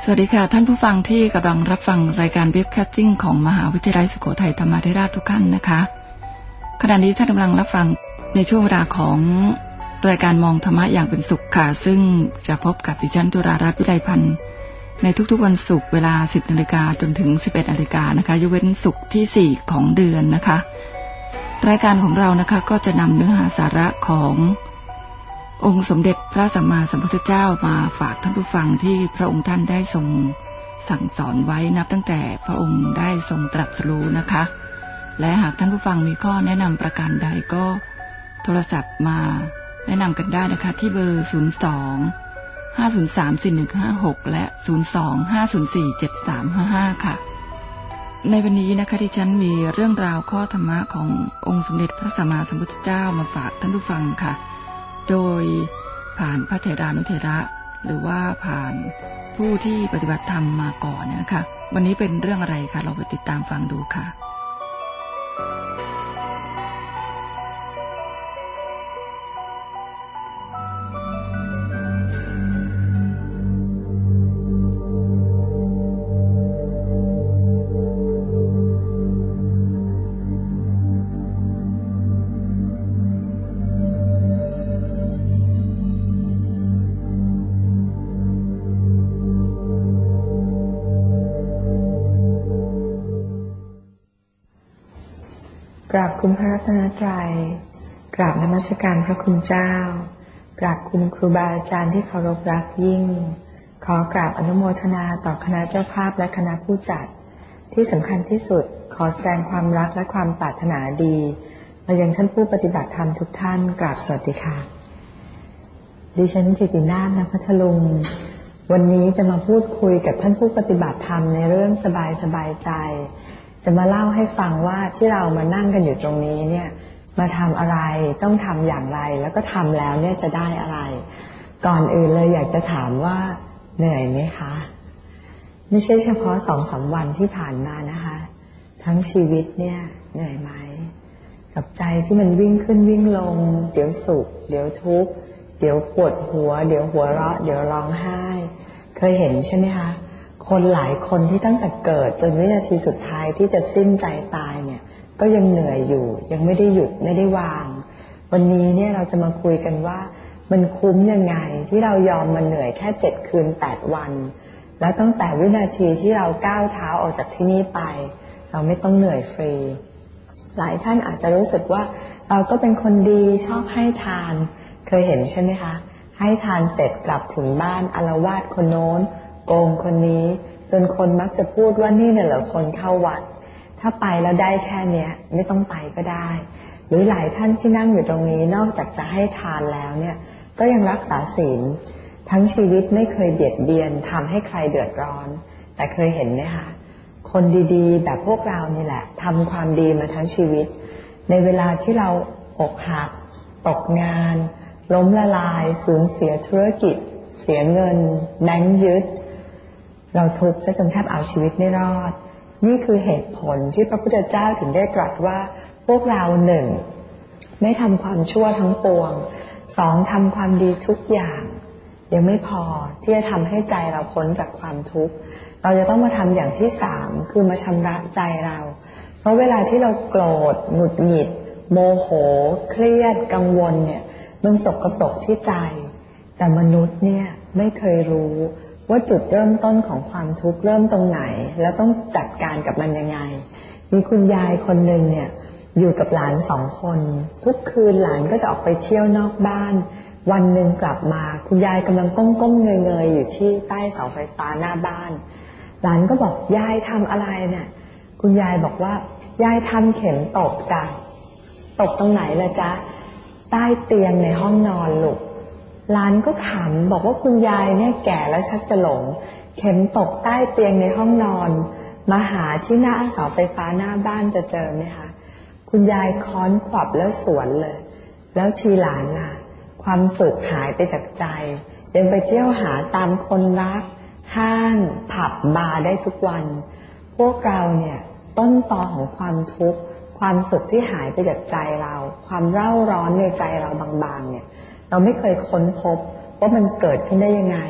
สวัสดีค่ะท่านผู้ฟังที่กำลังรับฟังรายการเว็บแคสติ้งของมหาวิทยาลัยสุโขทัยธรรมาธิราชทุกท่านนะคะขณะนี้ท่านกำลังรับฟังในช่วงเวลาของรายการมองธรรมะอย่างเป็นสุขค่ะซึ่งจะพบกับดิฉันจุฬารัตน์วิไลพันธ์ในทุกๆวันศุกร์เวลา 10:00 นจนถึง 11:00 นนะคะยกเว้นศุกร์ที่4ของเดือนนะคะรายการของเรานะคะก็จะนำเนื้อหาสาระขององค์สมเด็จพระสัมมาสัมพุทธเจ้ามาฝากท่านผู้ฟังที่พระองค์ท่านได้ทรงสั่งสอนไว้นับตั้งแต่พระองค์ได้ทรงตรัสรู้นะคะและหากท่านผู้ฟังมีข้อแนะนำประการใดก็โทรศัพท์มาแนะนำกันได้นะคะที่เบอร์02-503-4156และ02-504-7355ค่ะในวันนี้นะคะที่ฉันมีเรื่องราวข้อธรรมะขององค์สมเด็จพระสัมมาสัมพุทธเจ้ามาฝากท่านผู้ฟังค่ะโดยผ่านพระเถรานุเถระหรือว่าผ่านผู้ที่ปฏิบัติธรรมมาก่อนนะคะวันนี้เป็นเรื่องอะไรคะเราไปติดตามฟังดูค่ะกราบคุณพระรัตนตรัยกราบนมัสการพระคุณเจ้ากราบคุณครูบาอาจารย์ที่เคารพรักยิ่งขอกราบอนุโมทนาต่อคณะเจ้าภาพและคณะผู้จัดที่สำคัญที่สุดขอแสดงความรักและความปรารถนาดีมายังท่านผู้ปฏิบัติธรรมทุกท่านกราบสวัสดีค่ะดิฉันธิตินาถ ณ พัทลุงวันนี้จะมาพูดคุยกับท่านผู้ปฏิบัติธรรมในเรื่องสบายใจจะมาเล่าให้ฟังว่าที่เรามานั่งกันอยู่ตรงนี้เนี่ยมาทำอะไรต้องทำอย่างไรแล้วก็ทำแล้วเนี่ยจะได้อะไรก่อนอื่นเลยอยากจะถามว่าเหนื่อยไหมคะไม่ใช่เฉพาะ 2-3 วันที่ผ่านมานะคะทั้งชีวิตเนี่ยเหนื่อยไหมกับใจที่มันวิ่งขึ้นวิ่งลงเดี๋ยวสุขเดี๋ยวทุกข์เดี๋ยวปวดหัวเดี๋ยวหัวเราะเดี๋ยวร้องไห้เคยเห็นใช่ไหมคะคนหลายคนที่ตั้งแต่เกิดจนวินาทีสุดท้ายที่จะสิ้นใจตายเนี่ยก็ยังเหนื่อยอยู่ยังไม่ได้หยุดไม่ได้วางวันนี้เนี่ยเราจะมาคุยกันว่ามันคุ้มยังไงที่เรายอมมาเหนื่อยแค่7 คืน 8 วันแล้วตั้งแต่วินาทีที่เราก้าวเท้าออกจากที่นี่ไปเราไม่ต้องเหนื่อยฟรีหลายท่านอาจจะรู้สึกว่าเราก็เป็นคนดีชอบให้ทานเคยเห็นใช่ไหมคะให้ทานเสร็จกลับถึงบ้านอาละวาดคนโน้นโกงคนนี้จนคนมักจะพูดว่านี่เนี่ยเหรอคนเข้าวัดถ้าไปแล้วได้แค่เนี้ยไม่ต้องไปก็ได้หรือหลายท่านที่นั่งอยู่ตรงนี้นอกจากจะให้ทานแล้วเนี่ยก็ยังรักษาศีลทั้งชีวิตไม่เคยเบียดเบียนทำให้ใครเดือดร้อนแต่เคยเห็นไหมคะคนดีๆแบบพวกเรานี่แหละทำความดีมาทั้งชีวิตในเวลาที่เราอกหักตกงานล้มละลายสูญเสียธุรกิจเสียเงินแบงค์ยึดเราทุกข์ซะจนแทบเอาชีวิตไม่รอดนี่คือเหตุผลที่พระพุทธเจ้าถึงได้ตรัสว่าพวกเรา1ไม่ทำความชั่วทั้งปวง2ทำความดีทุกอย่างยังไม่พอที่จะทำให้ใจเราพ้นจากความทุกข์เราจะต้องมาทำอย่างที่3คือมาชำระใจเราเพราะเวลาที่เราโกรธหงุดหงิดโมโหเครียดกังวลเนี่ยมันสกปรกที่ใจแต่มนุษย์เนี่ยไม่เคยรู้ว่าจุดเริ่มต้นของความทุกข์เริ่มตรงไหนแล้วต้องจัดการกับมันยังไงมีคุณยายคนหนึ่งเนี่ยอยู่กับหลาน2 คนทุกคืนหลานก็จะออกไปเที่ยวนอกบ้านวันหนึ่งกลับมาคุณยายกำลังก้มๆเงยๆอยู่ที่ใต้เสาไฟฟ้าหน้าบ้านหลานก็บอกยายทำอะไรเนี่ยคุณยายบอกว่ายายทำเข็มตกจ้ะตกตรงไหนล่ะจ๊ะใต้เตียงในห้องนอนลูกหลานก็ขำบอกว่าคุณยายเนี่ยแก่แล้วชักจะหลงเข็มตกใต้เตียงในห้องนอนมาหาที่หน้าเสาไฟฟ้าหน้าบ้านจะเจอไหมคะคุณยายค้อนขวับแล้วสวนเลยแล้วทีหลานล่ะความสุขหายไปจากใจยังไปเที่ยวหาตามคนรักห้างผับบาร์ได้ทุกวันพวกเราเนี่ยต้นตอของความทุกข์ความสุขที่หายไปจากใจเราความเร่าร้อนในใจเราบางๆเนี่ยเราไม่เคยค้นพบว่ามันเกิดขึ้นได้ยังไง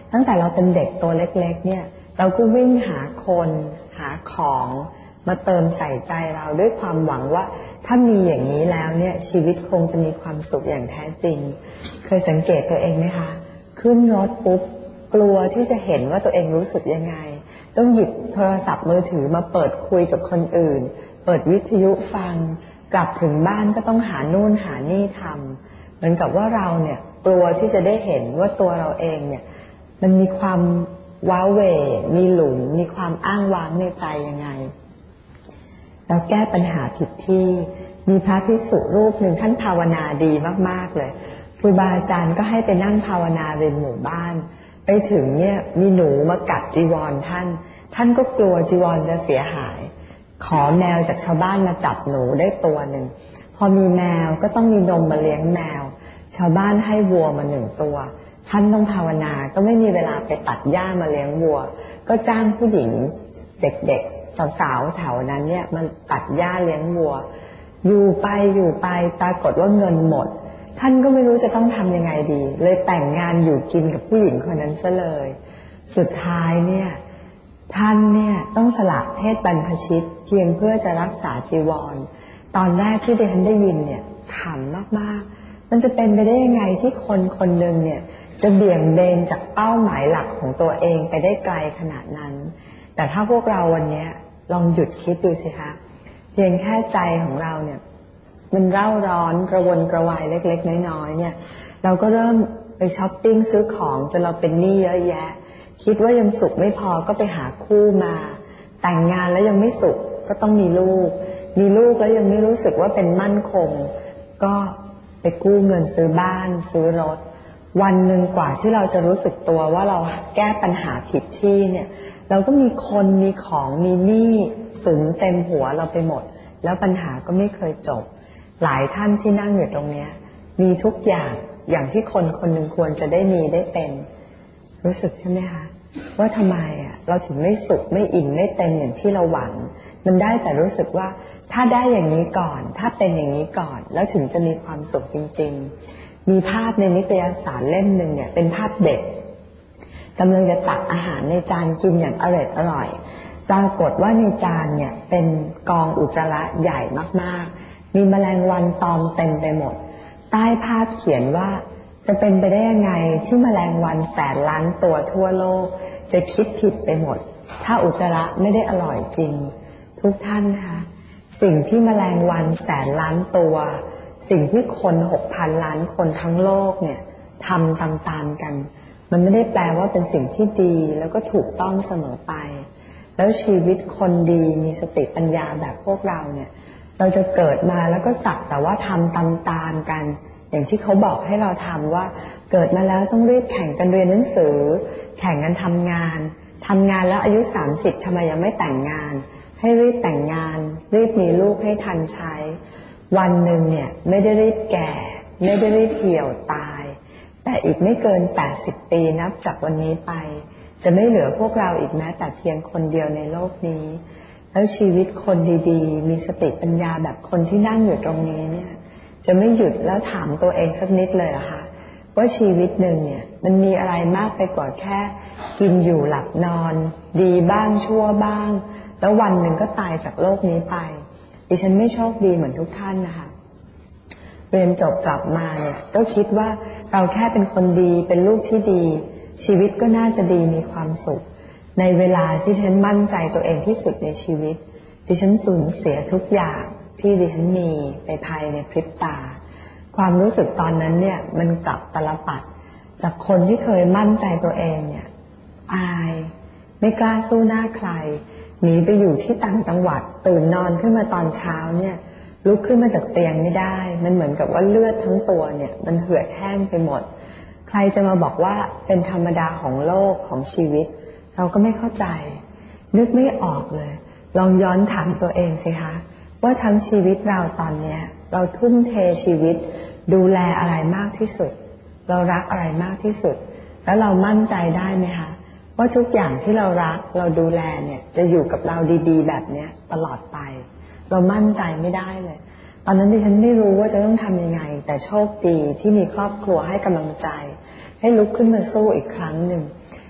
ตั้งแต่เราเป็นเด็กตัวเล็กๆเนี่ยเราก็วิ่งหาคนหาของมาเติมใส่ใจเราด้วยความหวังว่าถ้ามีอย่างนี้แล้วเนี่ยชีวิตคงจะมีความสุขอย่างแท้จริงเคยสังเกตตัวเองไหมคะขึ้นรถปุ๊บกลัวที่จะเห็นว่าตัวเองรู้สึกยังไงต้องหยิบโทรศัพท์มือถือมาเปิดคุยกับคนอื่นเปิดวิทยุฟังกลับถึงบ้านก็ต้องหานู่นหานี่ทำเหมือนกับว่าเราเนี่ยกลัวที่จะได้เห็นว่าตัวเราเองเนี่ยมันมีความว้าเหวมีหลุมมีความอ้างว้างในใจยังไงเราแก้ปัญหาผิดที่มีพระภิกษุรูปหนึ่งท่านภาวนาดีมากๆเลยครูบาอาจารย์ก็ให้ไปนั่งภาวนาริมหมู่บ้านไปถึงเนี่ยมีหนูมากัดจีวรท่านก็กลัวจีวรจะเสียหายขอแมวจากชาวบ้านมาจับหนูได้ตัวหนึ่งพอมีแมวก็ต้องมีนมมาเลี้ยงแมวชาวบ้านให้วัวมา1 ตัวท่านต้องภาวนาก็ไม่มีเวลาไปตัดหญ้ามาเลี้ยงวัวก็จ้างผู้หญิงเด็กๆสาวๆแถวนั้นเนี่ยมันตัดหญ้าเลี้ยงวัวอยู่ไปปรากฏว่าเงินหมดท่านก็ไม่รู้จะต้องทำยังไงดีเลยแต่งงานอยู่กินกับผู้หญิงคนนั้นซะเลยสุดท้ายเนี่ยท่านเนี่ยต้องสละเพศบรรพชิตเพียงเพื่อจะรักษาจีวรตอนแรกที่ดิฉันได้ยินเนี่ยขำมากๆมันจะเป็นไปได้ยังไงที่คนคนหนึ่งเนี่ยจะเบี่ยงเบนจากเป้าหมายหลักของตัวเองไปได้ไกลขนาดนั้นแต่ถ้าพวกเราวันนี้ลองหยุดคิดดูสิคะเพียงแค่ใจของเราเนี่ยมันเร่าร้อนกระวนกระวายเล็กๆน้อยๆเนี่ยเราก็เริ่มไปช้อปปิ้งซื้อของจนเราเป็นหนี้เยอะแยะคิดว่ายังสุขไม่พอก็ไปหาคู่มาแต่งงานแล้วยังไม่สุขก็ต้องมีลูกแล้วยังไม่รู้สึกว่าเป็นมั่นคงก็ไปกู้เงินซื้อบ้านซื้อรถวันหนึ่งกว่าที่เราจะรู้สึกตัวว่าเราแก้ปัญหาผิดที่เนี่ยเราก็มีคนมีของมีหนี้สุมเต็มหัวเราไปหมดแล้วปัญหาก็ไม่เคยจบหลายท่านที่นั่งอยู่ตรงนี้มีทุกอย่างที่คนคนหนึ่งควรจะได้มีได้เป็นรู้สึกใช่ไหมคะว่าทำไมเราถึงไม่สุขไม่อิ่มไม่เต็มอย่างที่เราหวังมันได้แต่รู้สึกว่าถ้าได้อย่างนี้ก่อนถ้าเป็นอย่างนี้ก่อนแล้วถึงจะมีความสุขจริงๆมีภาพในนิตยสารเล่มหนึ่งเนี่ยเป็นภาพเด็กกำลังจะตักอาหารในจานกินอย่างอร่อยปรากฏว่าในจานเนี่ยเป็นกองอุจจาระใหญ่มากๆมีแมลงวันตอมเต็มไปหมดใต้ภาพเขียนว่าจะเป็นไปได้ยังไงที่แมลงวันแสนล้านตัวทั่วโลกจะคิดผิดไปหมดถ้าอุจจาระไม่ได้อร่อยจริงทุกท่านคะสิ่งที่แมลงวันแสนล้านตัวสิ่งที่คน 6,000 ล้านคนทั้งโลกเนี่ยทำตามๆกันมันไม่ได้แปลว่าเป็นสิ่งที่ดีแล้วก็ถูกต้องเสมอไปแล้วชีวิตคนดีมีสติปัญญาแบบพวกเราเนี่ยเราจะเกิดมาแล้วก็สักแต่ว่าทำตามๆกันอย่างที่เขาบอกให้เราทำว่าเกิดมาแล้วต้องรีบแข่งกันเรียนหนังสือแข่งกันทำงานแล้วอายุ30ทำไมยังไม่แต่งงานให้รีบแต่งงานรีบมีลูกให้ทันใช้วันหนึ่งเนี่ยไม่ได้รีบแก่ไม่ได้รีบเหี่ยวตายแต่อีกไม่เกิน80 ปีนับจากวันนี้ไปจะไม่เหลือพวกเราอีกแม้แต่เพียงคนเดียวในโลกนี้แล้วชีวิตคนดีๆมีสติปัญญาแบบคนที่นั่งอยู่ตรงนี้เนี่ยจะไม่หยุดแล้วถามตัวเองสักนิดเลยเหรอคะว่าชีวิตหนึ่งเนี่ยมันมีอะไรมากไปกว่าแค่กินอยู่หลับนอนดีบ้างชั่วบ้างแล้ววันหนึ่งก็ตายจากโลกนี้ไปดิฉันไม่โชคดีเหมือนทุกท่านนะคะเรียนจบกลับมาเนี่ยก็คิดว่าเราแค่เป็นคนดีเป็นลูกที่ดีชีวิตก็น่าจะดีมีความสุขในเวลาที่ดิฉันมั่นใจตัวเองที่สุดในชีวิตดิฉันสูญเสียทุกอย่างที่ดิฉันมีไปภายในพริบตาความรู้สึกตอนนั้นเนี่ยมันกลับตลปัดจากคนที่เคยมั่นใจตัวเองเนี่ยอายไม่กล้าสู้หน้าใครหนีไปอยู่ที่ต่างจังหวัดตื่นนอนขึ้นมาตอนเช้าเนี่ยลุกขึ้นมาจากเตียงไม่ได้มันเหมือนกับว่าเลือดทั้งตัวเนี่ยมันเหือดแห้งไปหมดใครจะมาบอกว่าเป็นธรรมดาของโลกของชีวิตเราก็ไม่เข้าใจนึกไม่ออกเลยลองย้อนถามตัวเองสิคะว่าทั้งชีวิตเราตอนนี้เราทุ่มเทชีวิตดูแลอะไรมากที่สุดเรารักอะไรมากที่สุดแล้วเรามั่นใจได้ไหมคะว่าทุกอย่างที่เรารักเราดูแลเนี่ยจะอยู่กับเราดีๆแบบนี้ตลอดไปเรามั่นใจไม่ได้เลยตอนนั้นดิฉันไม่รู้ว่าจะต้องทำยังไงแต่โชคดีที่มีครอบครัวให้กำลังใจให้ลุกขึ้นมาสู้อีกครั้งหนึ่ง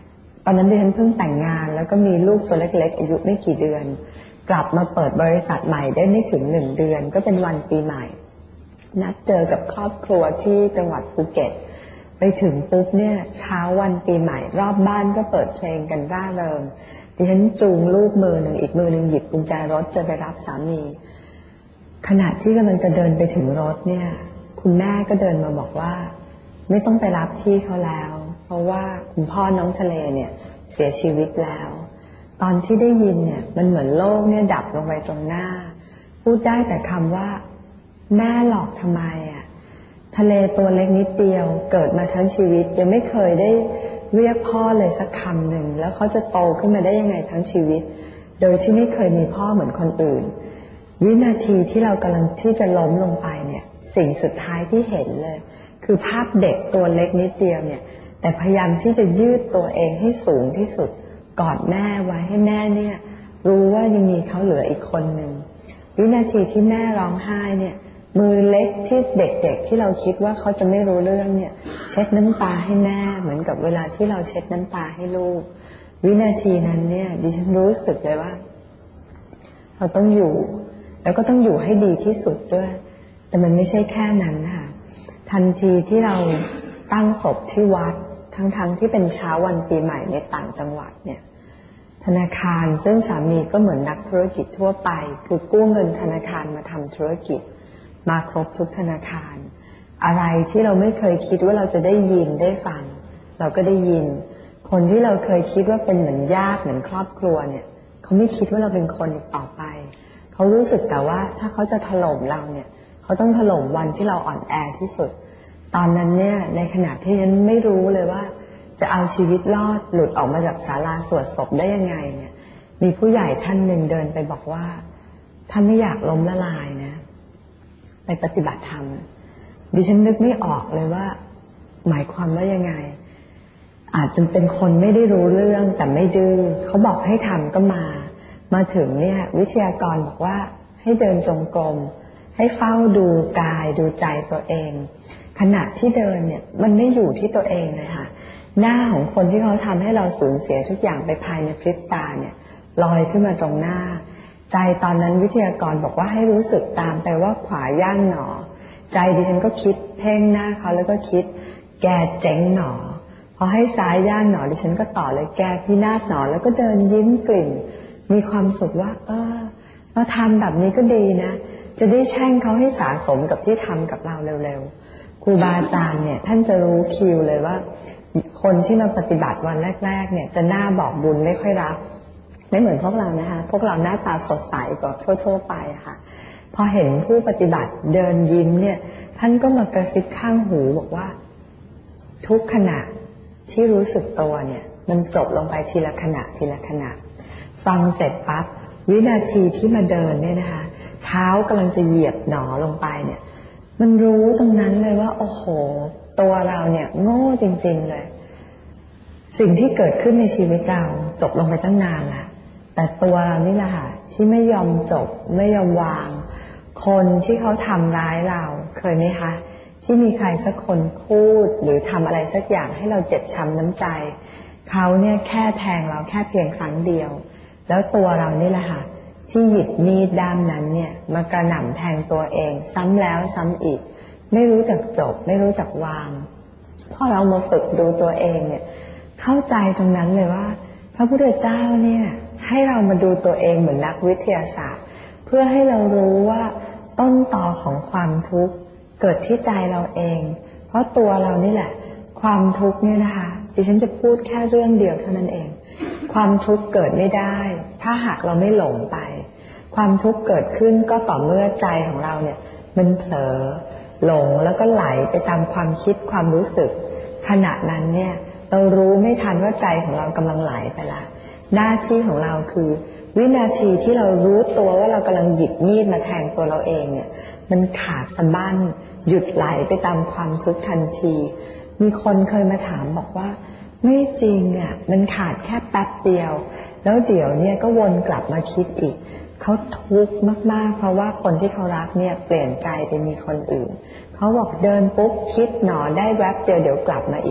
อนนั้นดิฉันเพิ่งแต่งงานแล้วก็มีลูกตัวเล็กๆอายุไม่กี่เดือนกลับมาเปิดบริษัทใหม่ได้ไม่ถึง1 เดือนก็เป็นวันปีใหม่นัดเจอกับครอบครัวที่จังหวัดภูเก็ตไปถึงปุ๊บเนี่ยเช้าวันปีใหม่รอบบ้านก็เปิดเพลงกันร่าเริงดิฉันจูงลูกมือหนึ่งอีกมือหนึ่งหยิบกุญแจรถจะไปรับสามีขณะที่กำลังจะเดินไปถึงรถเนี่ยคุณแม่ก็เดินมาบอกว่าไม่ต้องไปรับพี่เขาแล้วเพราะว่าคุณพ่อน้องทะเลเนี่ยเสียชีวิตแล้วตอนที่ได้ยินเนี่ยมันเหมือนโลกเนี่ยดับลงไปตรงหน้าพูดได้แต่คำว่าแม่หลอกทำไมอ่ะทะเลตัวเล็กนิดเดียวเกิดมาทั้งชีวิตยังไม่เคยได้เรียกพ่อเลยสักคำหนึ่งแล้วเขาจะโตขึ้นมาได้ยังไงทั้งชีวิตโดยที่ไม่เคยมีพ่อเหมือนคนอื่นวินาทีที่เรากำลังที่จะล้มลงไปเนี่ยสิ่งสุดท้ายที่เห็นเลยคือภาพเด็กตัวเล็กนิดเดียวเนี่ยแต่พยายามที่จะยืดตัวเองให้สูงที่สุดกอดแม่ไว้ให้แม่เนี่ยรู้ว่ายังมีเขาเหลืออีกคนหนึ่งวินาทีที่แม่ร้องไห้เนี่ยมือเล็กที่เด็กๆที่เราคิดว่าเขาจะไม่รู้เรื่องเนี่ยเช็ดน้ำตาให้แม่เหมือนกับเวลาที่เราเช็ดน้ำตาให้ลูกวินาทีนั้นเนี่ยดิฉันรู้สึกเลยว่าเราต้องอยู่แล้วก็ต้องอยู่ให้ดีที่สุดด้วยแต่มันไม่ใช่แค่นั้นค่ะทันทีที่เราตั้งศพที่วัดทั้งที่เป็นเช้าวันปีใหม่ในต่างจังหวัดเนี่ยธนาคารซึ่งสามีก็เหมือนนักธุรกิจทั่วไปคือกู้เงินธนาคารมาทำธุรกิจมาครบทุกธนาคารอะไรที่เราไม่เคยคิดว่าเราจะได้ยินได้ฟังเราก็ได้ยินคนที่เราเคยคิดว่าเป็นเหมือนญาติเหมือนครอบครัวเนี่ยเขาไม่คิดว่าเราเป็นคนอีกต่อไปเขารู้สึกแต่ว่าถ้าเขาจะถล่มเราเนี่ยเขาต้องถล่มวันที่เราอ่อนแอที่สุดตอนนั้นเนี่ยในขณะที่ฉันไม่รู้เลยว่าจะเอาชีวิตรอดหลุดออกมาจากศาลาสวดศพได้ยังไงเนี่ยมีผู้ใหญ่ท่านหนึ่งเดินไปบอกว่าถ้าไม่อยากล้มละลายนะไปปฏิบัติธรรมดิฉันนึกไม่ออกเลยว่าหมายความว่ายังไงอาจจะเป็นคนไม่ได้รู้เรื่องแต่ไม่ดื้อเขาบอกให้ทำก็มาถึงเนี่ยวิทยากรบอกว่าให้เดินจงกรมให้เฝ้าดูกายดูใจตัวเองขณะที่เดินเนี่ยมันไม่อยู่ที่ตัวเองเลยค่ะหน้าของคนที่เขาทำให้เราสูญเสียทุกอย่างไปภายในพริบตาเนี่ยลอยขึ้นมาตรงหน้าใจตอนนั้นวิทยากรบอกว่าให้รู้สึกตามไปว่าขวาย่างหนอใจดิฉันก็คิดเพ่งหน้าเขาแล้วก็คิดแกเจ๋งหนอพอให้ซ้ายย่างหนอดิฉันก็ต่อเลยแกพินาศหนอแล้วก็เดินยิ้มกลิ่นมีความสุขว่าเราทำแบบนี้ก็ดีนะจะได้แช่งเขาให้สะสมกับที่ทำกับเราเร็วๆครูบาอาจารย์เนี่ยท่านจะรู้คิวเลยว่าคนที่มาปฏิบัติวันแรกๆเนี่ยจะหน้าบอกบุญไม่ค่อยรับไม่เหมือนพวกเรานะคะพวกเราหน้าตาสดใสกว่าทั่วๆไปค่ะพอเห็นผู้ปฏิบัติเดินยิ้มเนี่ยท่านก็มากระซิบข้างหูบอกว่าทุกขณะที่รู้สึกตัวเนี่ยมันจบลงไปทีละขณะทีละขณะฟังเสร็จปั๊บวินาทีที่มาเดินเนี่ยนะคะเท้ากำลังจะเหยียบหนอลงไปเนี่ยมันรู้ตรงนั้นเลยว่าโอ้โหตัวเราเนี่ยโง่จริงๆเลยสิ่งที่เกิดขึ้นในชีวิตเราจบลงไปตั้งนานละแต่ตัวเรานี่แหละค่ะที่ไม่ยอมจบไม่ยอมวางคนที่เขาทำร้ายเราเคยไหมคะที่มีใครสักคนพูดหรือทำอะไรสักอย่างให้เราเจ็บช้ำน้ำใจเขาเนี่ยแค่แทงเราแค่เพียงครั้งเดียวแล้วตัวเรานี่แหละค่ะที่หยิบมีดด้ามนั้นเนี่ยมากระหน่ำแทงตัวเองซ้ำแล้วซ้ำอีกไม่รู้จักจบไม่รู้จักวางพอเรามาฝึกดูตัวเองเนี่ยเข้าใจตรงนั้นเลยว่าพระพุทธเจ้าเนี่ยให้เรามาดูตัวเองเหมือนนักวิทยาศาสตร์เพื่อให้เรารู้ว่าต้นตอของความทุกข์เกิดที่ใจเราเองเพราะตัวเรานี่แหละความทุกข์เนี่ยนะคะดิฉันจะพูดแค่เรื่องเดียวเท่านั้นเองความทุกข์เกิดไม่ได้ถ้าหากเราไม่หลงไปความทุกข์เกิดขึ้นก็ต่อเมื่อใจของเราเนี่ยมันเผลอหลงแล้วก็ไหลไปตามความคิดความรู้สึกขณะนั้นเนี่ยเรารู้ไม่ทันว่าใจของเรากำลังไหลไปละหน้าที่ของเราคือวินาทีที่เรารู้ตัวว่าเรากำลังหยิบมีดมาแทงตัวเราเองเนี่ยมันขาดสะบั้นหยุดไหลไปตามความทุกข์ทันทีมีคนเคยมาถามบอกว่าไม่จริงอ่ะมันขาดแค่แป๊บเดียวแล้วเดี๋ยวเนี่ยก็วนกลับมาคิดอีกเขาทุกข์มากๆเพราะว่าคนที่เขารักเนี่ยเปลี่ยนใจไปมีคนอื่นเขาบอกเดินปุ๊บคิดหนอได้แวบเดียวเดี๋ยวกลับมาอีก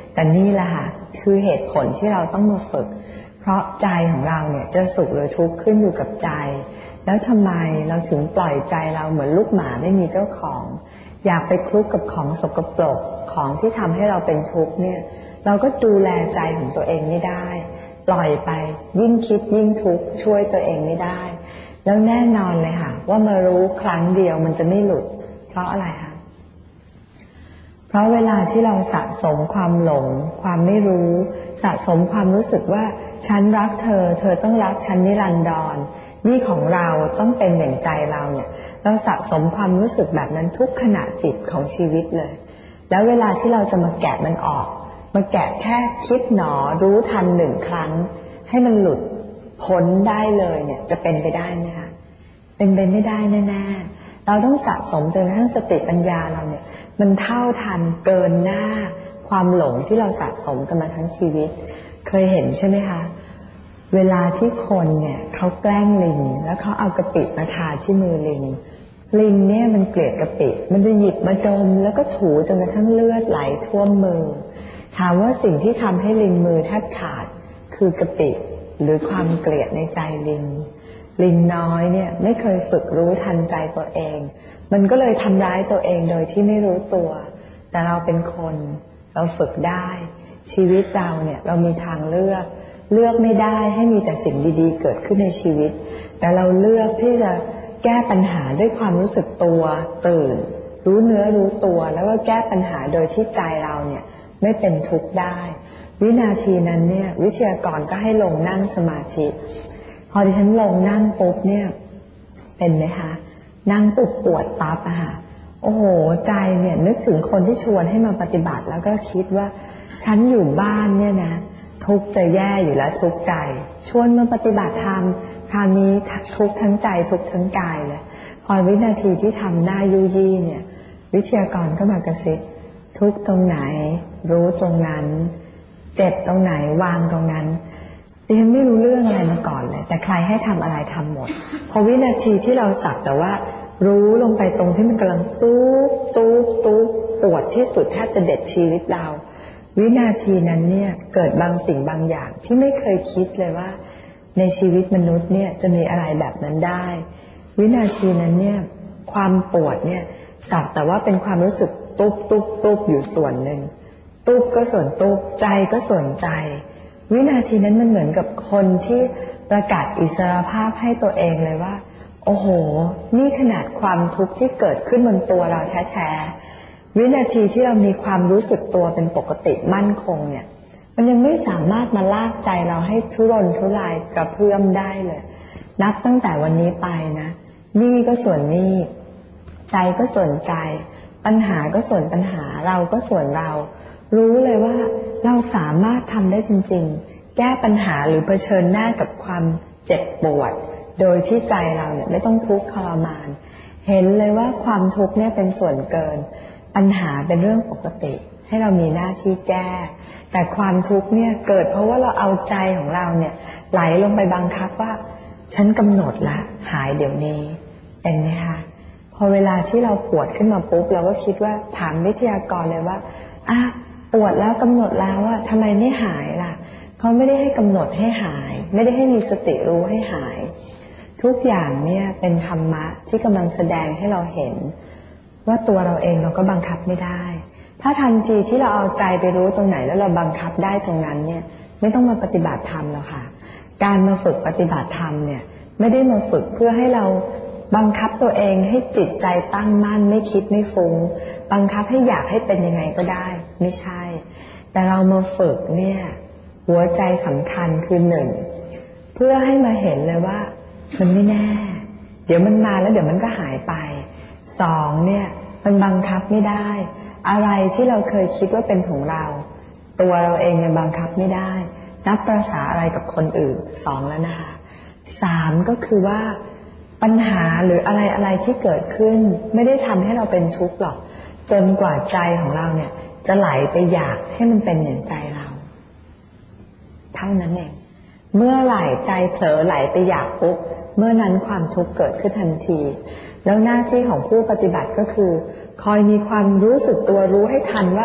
แต่นี่แหละค่ะคือเหตุผลที่เราต้องมาฝึกเพราะใจของเราเนี่ยจะสุขหรือทุกข์ขึ้นอยู่กับใจแล้วทำไมเราถึงปล่อยใจเราเหมือนลูกหมาไม่มีเจ้าของอยากไปคลุกกับของสกปรกของที่ทำให้เราเป็นทุกข์เนี่ยเราก็ดูแลใจของตัวเองไม่ได้ปล่อยไปยิ่งคิดยิ่งทุกข์ช่วยตัวเองไม่ได้แล้วแน่นอนเลยค่ะว่ามารู้ครั้งเดียวมันจะไม่หลุดเพราะอะไรคะเพราะเวลาที่เราสะสมความหลงความไม่รู้สะสมความรู้สึกว่าฉันรักเธอเธอต้องรักฉันนิรันดรนี่ของเราต้องเป็นอย่างใจเราเนี่ยเราสะสมความรู้สึกแบบนั้นทุกขณะจิตของชีวิตเลยแล้วเวลาที่เราจะมาแกะมันออกมาแกะแค่คิดหนอรู้ทันหนึ่งครั้งให้มันหลุดพ้นได้เลยเนี่ยจะเป็นไปได้ไหมคะเป็นไปไม่ได้แน่ๆเราต้องสะสมจนกระทั่งสติปัญญาเราเนี่ยมันเท่าทันเกินหน้าความหลงที่เราสะสมกันมาทั้งชีวิตเคยเห็นใช่ไหมคะเวลาที่คนเนี่ยเขาแกล้งลิงแล้วเขาเอากะปิมาทาที่มือลิงเนี่ยมันเกลียดกะปิมันจะหยิบมาดมแล้วก็ถูจนกระทั่งเลือดไหลท่วมมือถามว่าสิ่งที่ทำให้ลิงมือแทบขาดคือกะปิหรือความเกลียดในใจลิงน้อยเนี่ยไม่เคยฝึกรู้ทันใจตัวเองมันก็เลยทำร้ายตัวเองโดยที่ไม่รู้ตัวแต่เราเป็นคนเราฝึกได้ชีวิตเราเนี่ยเรามีทางเลือกไม่ได้ให้มีแต่สิ่งดีๆเกิดขึ้นในชีวิตแต่เราเลือกที่จะแก้ปัญหาด้วยความรู้สึกตัวตื่นรู้เนื้อรู้ตัวแล้วก็แก้ปัญหาโดยที่ใจเราเนี่ยไม่เป็นทุกข์ได้วินาทีนั้นเนี่ยวิทยากรก็ให้ลงนั่งสมาธิพอดิฉันลงนั่งปุ๊บเนี่ยเป็นไหมคะนั่งปุ๊บปวดปั๊บอะค่ะโอ้โหใจเนี่ยนึกถึงคนที่ชวนให้มาปฏิบัติแล้วก็คิดว่าฉันอยู่บ้านเนี่ยนะทุกข์จะแย่อยู่แล้วทุกข์ใจชวนมาปฏิบัติธรรมคราวนี้ทุกข์ทั้งใจทุกข์ทั้งกายเลยพอวินาทีที่ทำหน้ายุยี่เนี่ยวิทยากรก็มากระซิบทุกข์ตรงไหนรู้ตรงนั้นเจ็บตรงไหนวางตรงนั้นดิฉันไม่รู้เรื่องอะไรมาก่อนเลยแต่ใครให้ทำอะไรทำหมดพอวินาทีที่เราสักแต่ว่ารู้ลงไปตรงที่มันกำลังตุ๊บปวดที่สุดแทบจะเด็ดชีวิตเราวินาทีนั้นเนี่ยเกิดบางสิ่งบางอย่างที่ไม่เคยคิดเลยว่าในชีวิตมนุษย์เนี่ยจะมีอะไรแบบนั้นได้วินาทีนั้นเนี่ยความปวดเนี่ยสักแต่ว่าเป็นความรู้สึกตุ๊บอยู่ส่วนหนึ่งตุ๊บก็ส่วนตุ๊บใจก็ส่วนใจวินาทีนั้นมันเหมือนกับคนที่ประกาศอิสรภาพให้ตัวเองเลยว่าโอ้โหนี่ขนาดความทุกข์ที่เกิดขึ้นบนตัวเราแท้ๆวินาทีที่เรามีความรู้สึกตัวเป็นปกติมั่นคงเนี่ยมันยังไม่สามารถมาลากใจเราให้ทุรนทุรายกระเพื่อมได้เลยนับตั้งแต่วันนี้ไปนะนี่ก็ส่วนนี่ใจก็ส่วนใจปัญหาก็ส่วนปัญหาเราก็ส่วนเรารู้เลยว่าเราสามารถทำได้จริงๆแก้ปัญหาหรือเผชิญหน้ากับความเจ็บปวดโดยที่ใจเราเนี่ยไม่ต้องทุกข์ทรมานเห็นเลยว่าความทุกข์เนี่ยเป็นส่วนเกินปัญหาเป็นเรื่องปกติให้เรามีหน้าที่แก้แต่ความทุกข์เนี่ยเกิดเพราะว่าเราเอาใจของเราเนี่ยไหลลงไปบังคับว่าฉันกำหนดละหายเดี๋ยวนี้เป็นไหมคะพอเวลาที่เราปวดขึ้นมาปุ๊บเราก็คิดว่าถามวิทยากรเลยว่าปวดแล้วกำหนดแล้วว่าทำไมไม่หายล่ะเขาไม่ได้ให้กำหนดให้หายไม่ได้ให้มีสติรู้ให้หายทุกอย่างเนี่ยเป็นธรรมะที่กำลังแสดงให้เราเห็นว่าตัวเราเองเราก็บังคับไม่ได้ถ้าทันทีที่เราเอาใจไปรู้ตรงไหนแล้วเราบังคับได้ตรงนั้นเนี่ยไม่ต้องมาปฏิบัติธรรมแล้วค่ะการมาฝึกปฏิบัติธรรมเนี่ยไม่ได้มาฝึกเพื่อให้เราบังคับตัวเองให้จิตใจตั้งมั่นไม่คิดไม่ฟุ้งบังคับให้อยากให้เป็นยังไงก็ได้ไม่ใช่แต่เรามาฝึกเนี่ยหัวใจสำคัญคือหนึ่งเพื่อให้มาเห็นเลยว่ามันไม่แน่เดี๋ยวมันมาแล้วเดี๋ยวมันก็หายไปสองเนี่ยมันบังคับไม่ได้อะไรที่เราเคยคิดว่าเป็นของเราตัวเราเองยังบังคับไม่ได้นับประสาอะไรกับคนอื่นสองแล้วนะคะสามก็คือว่าปัญหาหรืออะไรที่เกิดขึ้นไม่ได้ทำให้เราเป็นทุกข์หรอกจนกว่าใจของเราเนี่ยจะไหลไปอยากให้มันเป็นอย่างใจเราเท่านั้นเองเมื่อไหร่ใจเผลอไหลไปอยากปุ๊บเมื่อนั้นความทุกข์เกิดขึ้นทันทีแล้วหน้าที่ของผู้ปฏิบัติก็คือคอยมีความรู้สึกตัวรู้ให้ทันว่า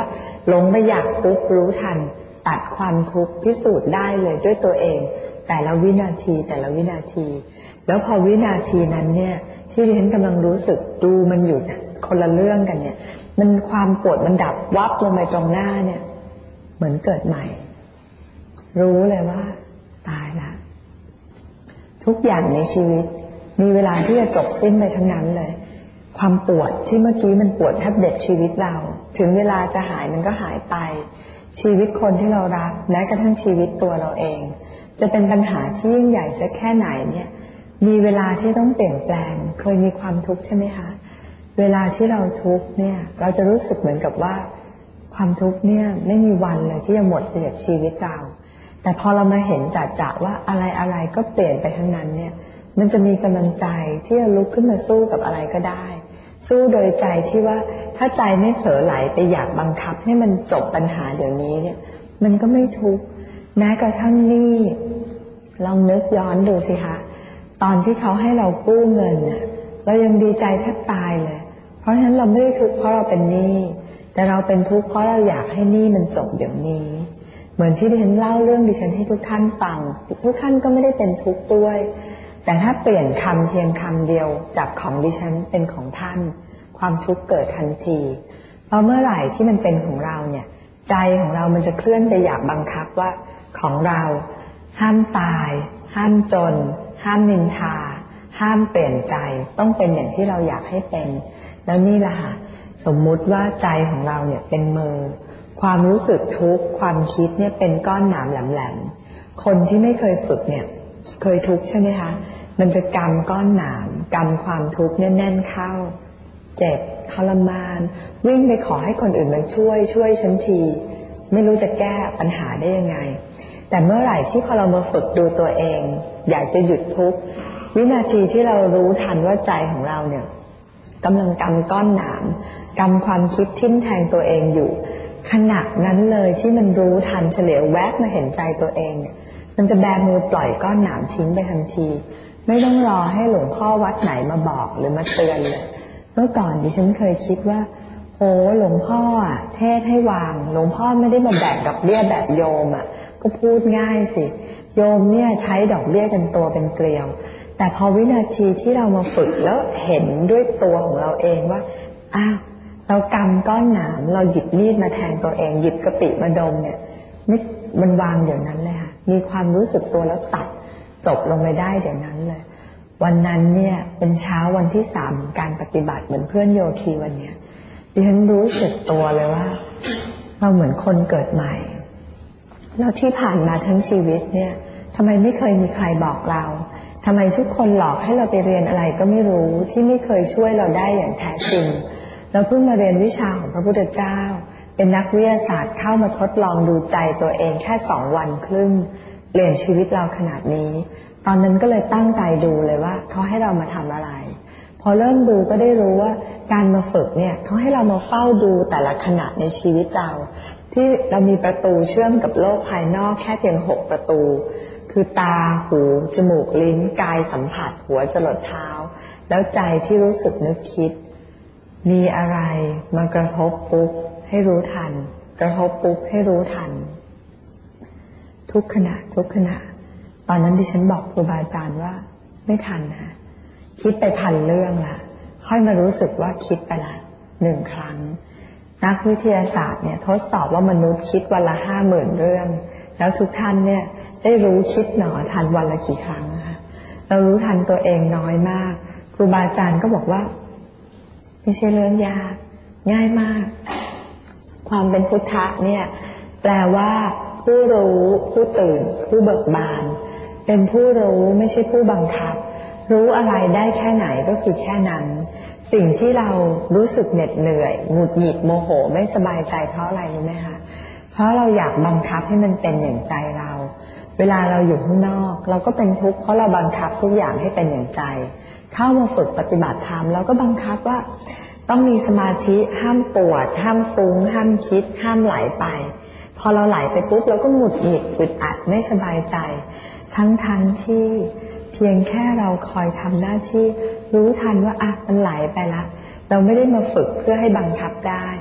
หลงไปอยากปุ๊บรู้ทันตัดความทุกข์พิสูจน์ได้เลยด้วยตัวเองแต่ละวินาทีแต่ละวินาทีแล้วพอวินาทีนั้นเนี่ยที่ดิฉันกำลังรู้สึกดูมันอยู่คนละเรื่องกันเนี่ยมันความปวดมันดับวับลงไปตรงหน้าเนี่ยเหมือนเกิดใหม่รู้เลยว่าตายละทุกอย่างในชีวิตมีเวลาที่จะจบสิ้นไปทั้งนั้นเลยความปวดที่เมื่อกี้มันปวดแทบเด็ดชีวิตเราถึงเวลาจะหายมันก็หายไปชีวิตคนที่เรารักแม้กระทั่งชีวิตตัวเราเองจะเป็นปัญหาที่ยิ่งใหญ่สักแค่ไหนเนี่ยมีเวลาที่ต้องเปลี่ยนแปลงเคยมีความทุกข์ใช่ไหมคะเวลาที่เราทุกข์เนี่ยเราจะรู้สึกเหมือนกับว่าความทุกข์เนี่ยไม่มีวันเลยที่จะหมดไปจากชีวิตเราแต่พอเรามาเห็นจัดๆว่าอะไรๆก็เปลี่ยนไปทั้งนั้นเนี่ยมันจะมีกำลังใจที่จะลุกขึ้นมาสู้กับอะไรก็ได้สู้โดยใจที่ว่าถ้าใจไม่เผลอไหลไปอยากบังคับให้มันจบปัญหาเดี๋ยวนี้เนี่ยมันก็ไม่ทุกข์แม้กระทั่งหนี้ลองนึกย้อนดูสิคะตอนที่เขาให้เรากู้เงินน่ะเรายังดีใจแทบตายเลยเพราะฉะนั้นเราไม่ได้ทุกข์เพราะเราเป็นหนี้แต่เราเป็นทุกข์เพราะเราอยากให้หนี้มันจบเดี๋ยวนี้เหมือนที่ดิฉันเล่าเรื่องดิฉันให้ทุกท่านฟังทุกท่านก็ไม่ได้เป็นทุกข์ด้วยแต่ถ้าเปลี่ยนคำเพียงคำเดียวจากของดิฉันเป็นของท่านความทุกข์เกิดทันทีเพราะเมื่อไหร่ที่มันเป็นของเราเนี่ยใจของเรามันจะเคลื่อนไปอยากบังคับว่าของเราห้ามตายห้ามจนห้ามนินทาห้ามเปลี่ยนใจต้องเป็นอย่างที่เราอยากให้เป็นแล้วนี่ล่ะค่ะสมมุติว่าใจของเราเนี่ยเป็นมือความรู้สึกทุกข์ความคิดเนี่ยเป็นก้อนหนามแหลมๆคนที่ไม่เคยฝึกเนี่ยเคยทุกข์ใช่ไหมคะมันจะกำก้อนหนามกำความทุกข์แน่นๆเข้าเจ็บทรมานวิ่งไปขอให้คนอื่นมาช่วยฉันทีไม่รู้จะแก้ปัญหาได้ยังไงแต่เมื่อไหร่ที่พอเรามาฝึกดูตัวเองอยากจะหยุดทุกข์วินาทีที่เรารู้ทันว่าใจของเราเนี่ยกำลังกำก้อนหนามกำความคิดทิ่มแทงตัวเองอยู่ขณะนั้นเลยที่มันรู้ทันเฉลียวแวบมาเห็นใจตัวเองเนี่ยมันจะแบมือปล่อยก้อนหนามทิ้งไปทันทีไม่ต้องรอให้หลวงพ่อวัดไหนมาบอกหรือมาเตือนเลยเมื่อก่อนดิฉันเคยคิดว่าโอ้หลวงพ่อเทศให้วางหลวงพ่อไม่ได้มาแบกดอกเบี้ยแบบโยมก็พูดง่ายสิโยมเนี่ยใช้ดอกเบี้ยกันตัวเป็นเกลียวแต่พอวินาทีที่เรามาฝึกแล้วเห็นด้วยตัวของเราเองว่าอ้าวเรากำก้อนหนามเราหยิบมีดมาแทงตัวเองหยิบกะปิมาดมเนี่ยมันวางเดี๋ยวนั้นเลยค่ะมีความรู้สึกตัวแล้วตัดจบลงไปได้เดี๋ยวนั้นเลยวันนั้นเนี่ยเป็นเช้าวันที่3การปฏิบัติเหมือนเพื่อนโยคีวันเนี้ยดิฉันรู้สึกตัวเลยว่าเราเหมือนคนเกิดใหม่แล้วที่ผ่านมาทั้งชีวิตเนี่ยทำไมไม่เคยมีใครบอกเราทำไมทุกคนหลอกให้เราไปเรียนอะไรก็ไม่รู้ที่ไม่เคยช่วยเราได้อย่างแท้จริงเราเพิ่งมาเรียนวิชาของพระพุทธเจ้าเป็นนักวิทยาศาสตร์เข้ามาทดลองดูใจตัวเองแค่2 วันครึ่งเปลี่ยนชีวิตเราขนาดนี้ตอนนั้นก็เลยตั้งใจดูเลยว่าเขาให้เรามาทำอะไรพอเริ่มดูก็ได้รู้ว่าการมาฝึกเนี่ยเขาให้เรามาเฝ้าดูแต่ละขณะในชีวิตเราที่เรามีประตูเชื่อมกับโลกภายนอกแค่เพียง6 ประตูคือตาหูจมูกลิ้นกายสัมผัสหัวจรดเท้าแล้วใจที่รู้สึกนึกคิดมีอะไรมากระทบปุ๊บให้รู้ทันกระทบปุ๊บให้รู้ทันทุกขณะตอนนั้นดิฉันบอกครูบาอาจารย์ว่าไม่ทันนะคิดไป1,000 เรื่องละค่อยมารู้สึกว่าคิดไปละ1 ครั้งนักวิทยาศาสตร์เนี่ยทดสอบว่ามนุษย์คิดวันละ 50,000 เรื่องแล้วทุกท่านเนี่ยได้รู้คิดหนอทันวันละกี่ครั้งนะคะเรารู้ทันตัวเองน้อยมากครูบาอาจารย์ก็บอกว่าไม่ใช่เรื่องยากง่ายมากความเป็นพุทธะเนี่ยแปลว่าผู้รู้ผู้ตื่นผู้เบิกบานเป็นผู้รู้ไม่ใช่ผู้บังคับรู้อะไรได้แค่ไหนก็คือแค่นั้นสิ่งที่เรารู้สึกเหน็ดเหนื่อยหงุดหงิดโมโหไม่สบายใจเพราะอะไรรู้ไหมคะเพราะเราอยากบังคับให้มันเป็นอย่างใจเราเวลาเราอยู่ข้างนอกเราก็เป็นทุกข์เพราะเราบังคับทุกอย่างให้เป็นอย่างใจเข้ามาฝึกปฏิบัติธรรมเราก็บังคับว่าต้องมีสมาธิห้ามปวดห้ามฟุ้งห้ามคิดห้ามไหลไปพอเราไหลไปปุ๊บเราก็หงุดหงิดอึดอัดไม่สบายใจทั้งที่เพียงแค่เราคอยทำหน้าที่รู้ทันว่ามันไหลไปละเราไม่ได้มาฝึกเพื่อให้บังคับได้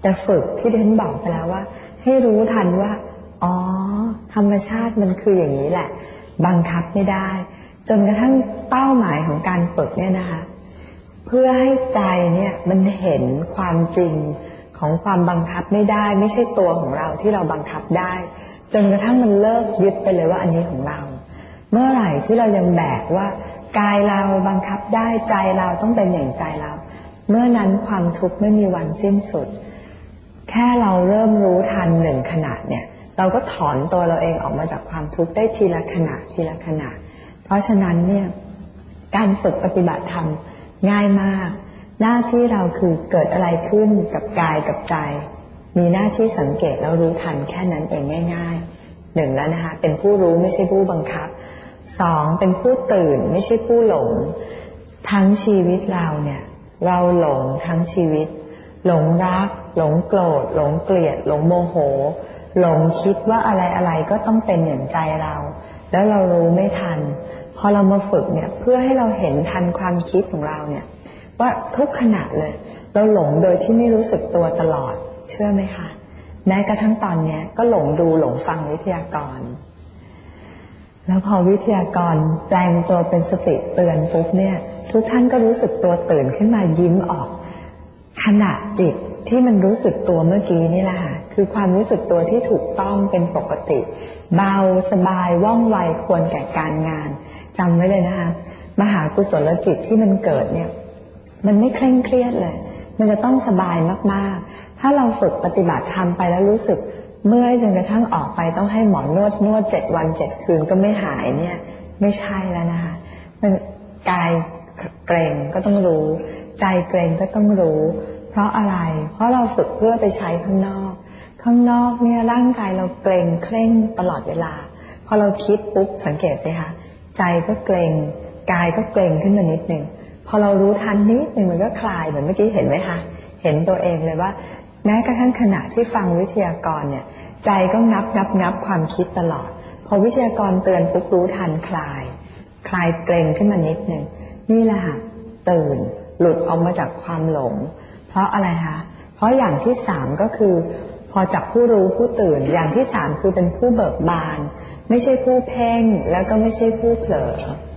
แต่ฝึกที่เดนบอกไปแล้วว่าให้รู้ทันว่าอ๋อธรรมชาติมันคืออย่างนี้แหละบังคับไม่ได้จนกระทั่งเป้าหมายของการฝึกเนี่ยนะคะเพื่อให้ใจเนี่ยมันเห็นความจริงของความบังคับไม่ได้ไม่ใช่ตัวของเราที่เราบังคับได้จนกระทั่งมันเลิกยึดไปเลยว่าอันนี้ของเราเมื่อไหร่ที่เรายังแบกว่ากายเราบังคับได้ใจเราต้องเป็นอย่างใจเราเมื่อนั้นความทุกข์ไม่มีวันสิ้นสุดแค่เราเริ่มรู้ทันหนึ่งขณะเนี่ยเราก็ถอนตัวเราเองออกมาจากความทุกข์ได้ทีละขณะทีละขณะเพราะฉะนั้นเนี่ยการฝึกปฏิบัติธรรมง่ายมากหน้าที่เราคือเกิดอะไรขึ้นกับกายกับใจมีหน้าที่สังเกตแล้วรู้ทันแค่นั้นเองง่ายๆหนึ่งแล้วนะคะเป็นผู้รู้ไม่ใช่ผู้บังคับสองเป็นผู้ตื่นไม่ใช่ผู้หลงทั้งชีวิตเราเนี่ยเราหลงทั้งชีวิตหลงรักหลงโกรธหลงเกลียดหลงโมโหหลงคิดว่าอะไรๆก็ต้องเป็นอย่างใจเราแล้วเรารู้ไม่ทันพอเรามาฝึกเนี่ยเพื่อให้เราเห็นทันความคิดของเราเนี่ยว่าทุกขณะเลยเราหลงโดยที่ไม่รู้สึกตัวตลอดเชื่อไหมคะแม้กระทั่งตอนนี้ก็หลงดูหลงฟังวิทยากรแล้วพอวิทยากรแปลงตัวเป็นสติเตือนปุ๊บเนี่ยทุกท่านก็รู้สึกตัวตื่นขึ้นมายิ้มออกขณะจิตที่มันรู้สึกตัวเมื่อกี้นี่แหละค่ะคือความรู้สึกตัวที่ถูกต้องเป็นปกติเบาสบายว่องไวควรแก่การงานจำไว้เลยนะคะมหากุศลจิตที่มันเกิดเนี่ยมันไม่เคร่งเครียดเลยมันจะต้องสบายมากๆถ้าเราฝึกปฏิบัติธรรมไปแล้วรู้สึกเมื่อยจนกระทั่งออกไปต้องให้หมอนวด7 วัน 7 คืนก็ไม่หายเนี่ยไม่ใช่แล้วนะคะมันกายเกร็งก็ต้องรู้ใจเกร็งก็ต้องรู้เพราะอะไรเพราะเราฝึกเพื่อไปใช้ข้างนอกเนี่ยร่างกายเราเกร็งเคร่งตลอดเวลาพอเราคิดปุ๊บสังเกตสิคะใจก็เกร็งกายก็เกร็งขึ้นมานิดนึงพอเรารู้ทันนิดนึงมันก็คลายเหมือนเมื่อกี้เห็นไหมคะเห็นตัวเองเลยว่าแม้กระทั่งขณะที่ฟังวิทยากรเนี่ยใจก็งับความคิดตลอดพอวิทยากรเตือนปุ๊บรู้ทันคลายเกร็งขึ้นมานิดนึงนี่แหละค่ะตื่นหลุดออกมาจากความหลงเพราะอะไรคะเพราะอย่างที่3ก็คือพอจากผู้รู้ผู้ตื่นอย่างที่3คือเป็นผู้เบิกบานไม่ใช่ผู้เพ่งแล้วก็ไม่ใช่ผู้เผลอ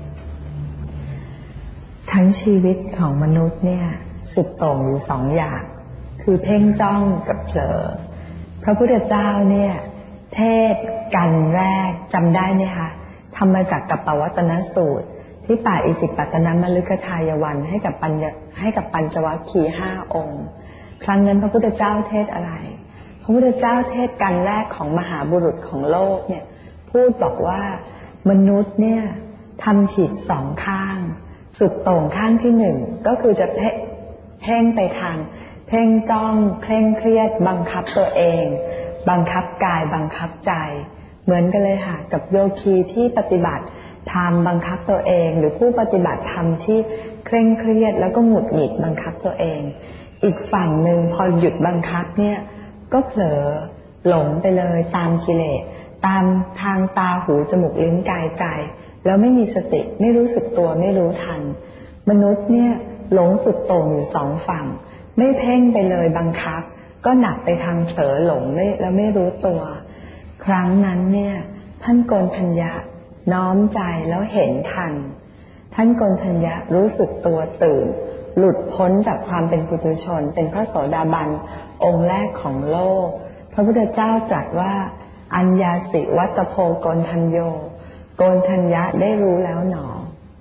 ทั้งชีวิตของมนุษย์เนี่ยสุดโต่งอยู่2 อย่างคือเพ่งจ้องกับเผลอพระพุทธเจ้าเนี่ยเทศกันแรกจำได้ไหมคะทำมาจากกัปปวัตตนสูตรที่ป่าอิสิปตนมฤคทายวันให้กับปัญจวัคคีย์5 องค์ครั้งนั้นพระพุทธเจ้าเทศอะไรพระพุทธเจ้าเทศกันแรกของมหาบุรุษของโลกเนี่ยพูดบอกว่ามนุษย์เนี่ยทำผิด2 ข้างสุดโต่งข้างที่1ก็คือจะเพ่งไปทางเพ่งจ้องเคร่งเครียดบังคับตัวเองบังคับกายบังคับใจเหมือนกันเลยค่ะกับโยคีที่ปฏิบัติธรรมบังคับตัวเองหรือผู้ปฏิบัติธรรมที่เคร่งเครียดแล้วก็หงุดหงิดบังคับตัวเองอีกฝั่งหนึ่งพอหยุดบังคับเนี่ยก็เผลอหลงไปเลยตามกิเลสตามทางตาหูจมูกลิ้นกายใจแล้วไม่มีสติไม่รู้สึกตัวไม่รู้ทันมนุษย์เนี่ยหลงสุดโต่งอยู่2 ฝั่งไม่เพ่งไปเลยบังคับก็หนักไปทางเผลอหลงแล้วไม่รู้ตัวครั้งนั้นเนี่ยท่านโกณฑัญญะน้อมใจแล้วเห็นทันท่านโกณฑัญญะรู้สึกตัวตื่นหลุดพ้นจากความเป็นปุถุชนเป็นพระโสดาบันองค์แรกของโลกพระพุทธเจ้าตรัสว่าอัญญาสิวัตโพโกณฑัญโยโกณฑัญญะได้รู้แล้วหนอ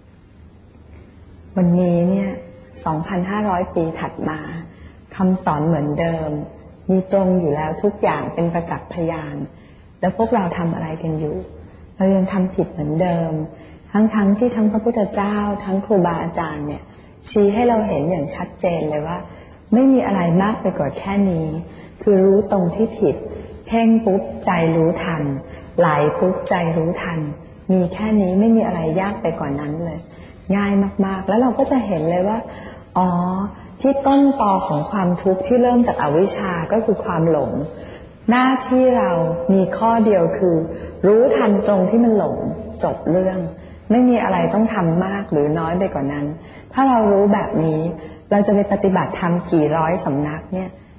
วันนี้เนี่ย 2,500 ปีถัดมาคำสอนเหมือนเดิมมีตรงอยู่แล้วทุกอย่างเป็นประจักษ์พยานแล้วพวกเราทำอะไรกันอยู่เรายังทำผิดเหมือนเดิมทั้งที่ทั้งพระพุทธเจ้าทั้งครูบาอาจารย์เนี่ยชี้ให้เราเห็นอย่างชัดเจนเลยว่าไม่มีอะไรมากไปกว่าแค่นี้คือรู้ตรงที่ผิดเพ่งปุ๊บใจรู้ทันไหลปุ๊บใจรู้ทันมีแค่นี้ไม่มีอะไรยากไปกว่านั้นเลยง่ายมากๆแล้วเราก็จะเห็นเลยว่าอ๋อที่ต้นตอของความทุกข์ที่เริ่มจากอวิชชาก็คือความหลงหน้าที่เรามีข้อเดียวคือรู้ทันตรงที่มันหลงจบเรื่องไม่มีอะไรต้องทำมากหรือน้อยไปกว่านั้นถ้าเรารู้แบบนี้เราจะไปปฏิบัติธรรมกี่ร้อยสำนักเนี่ย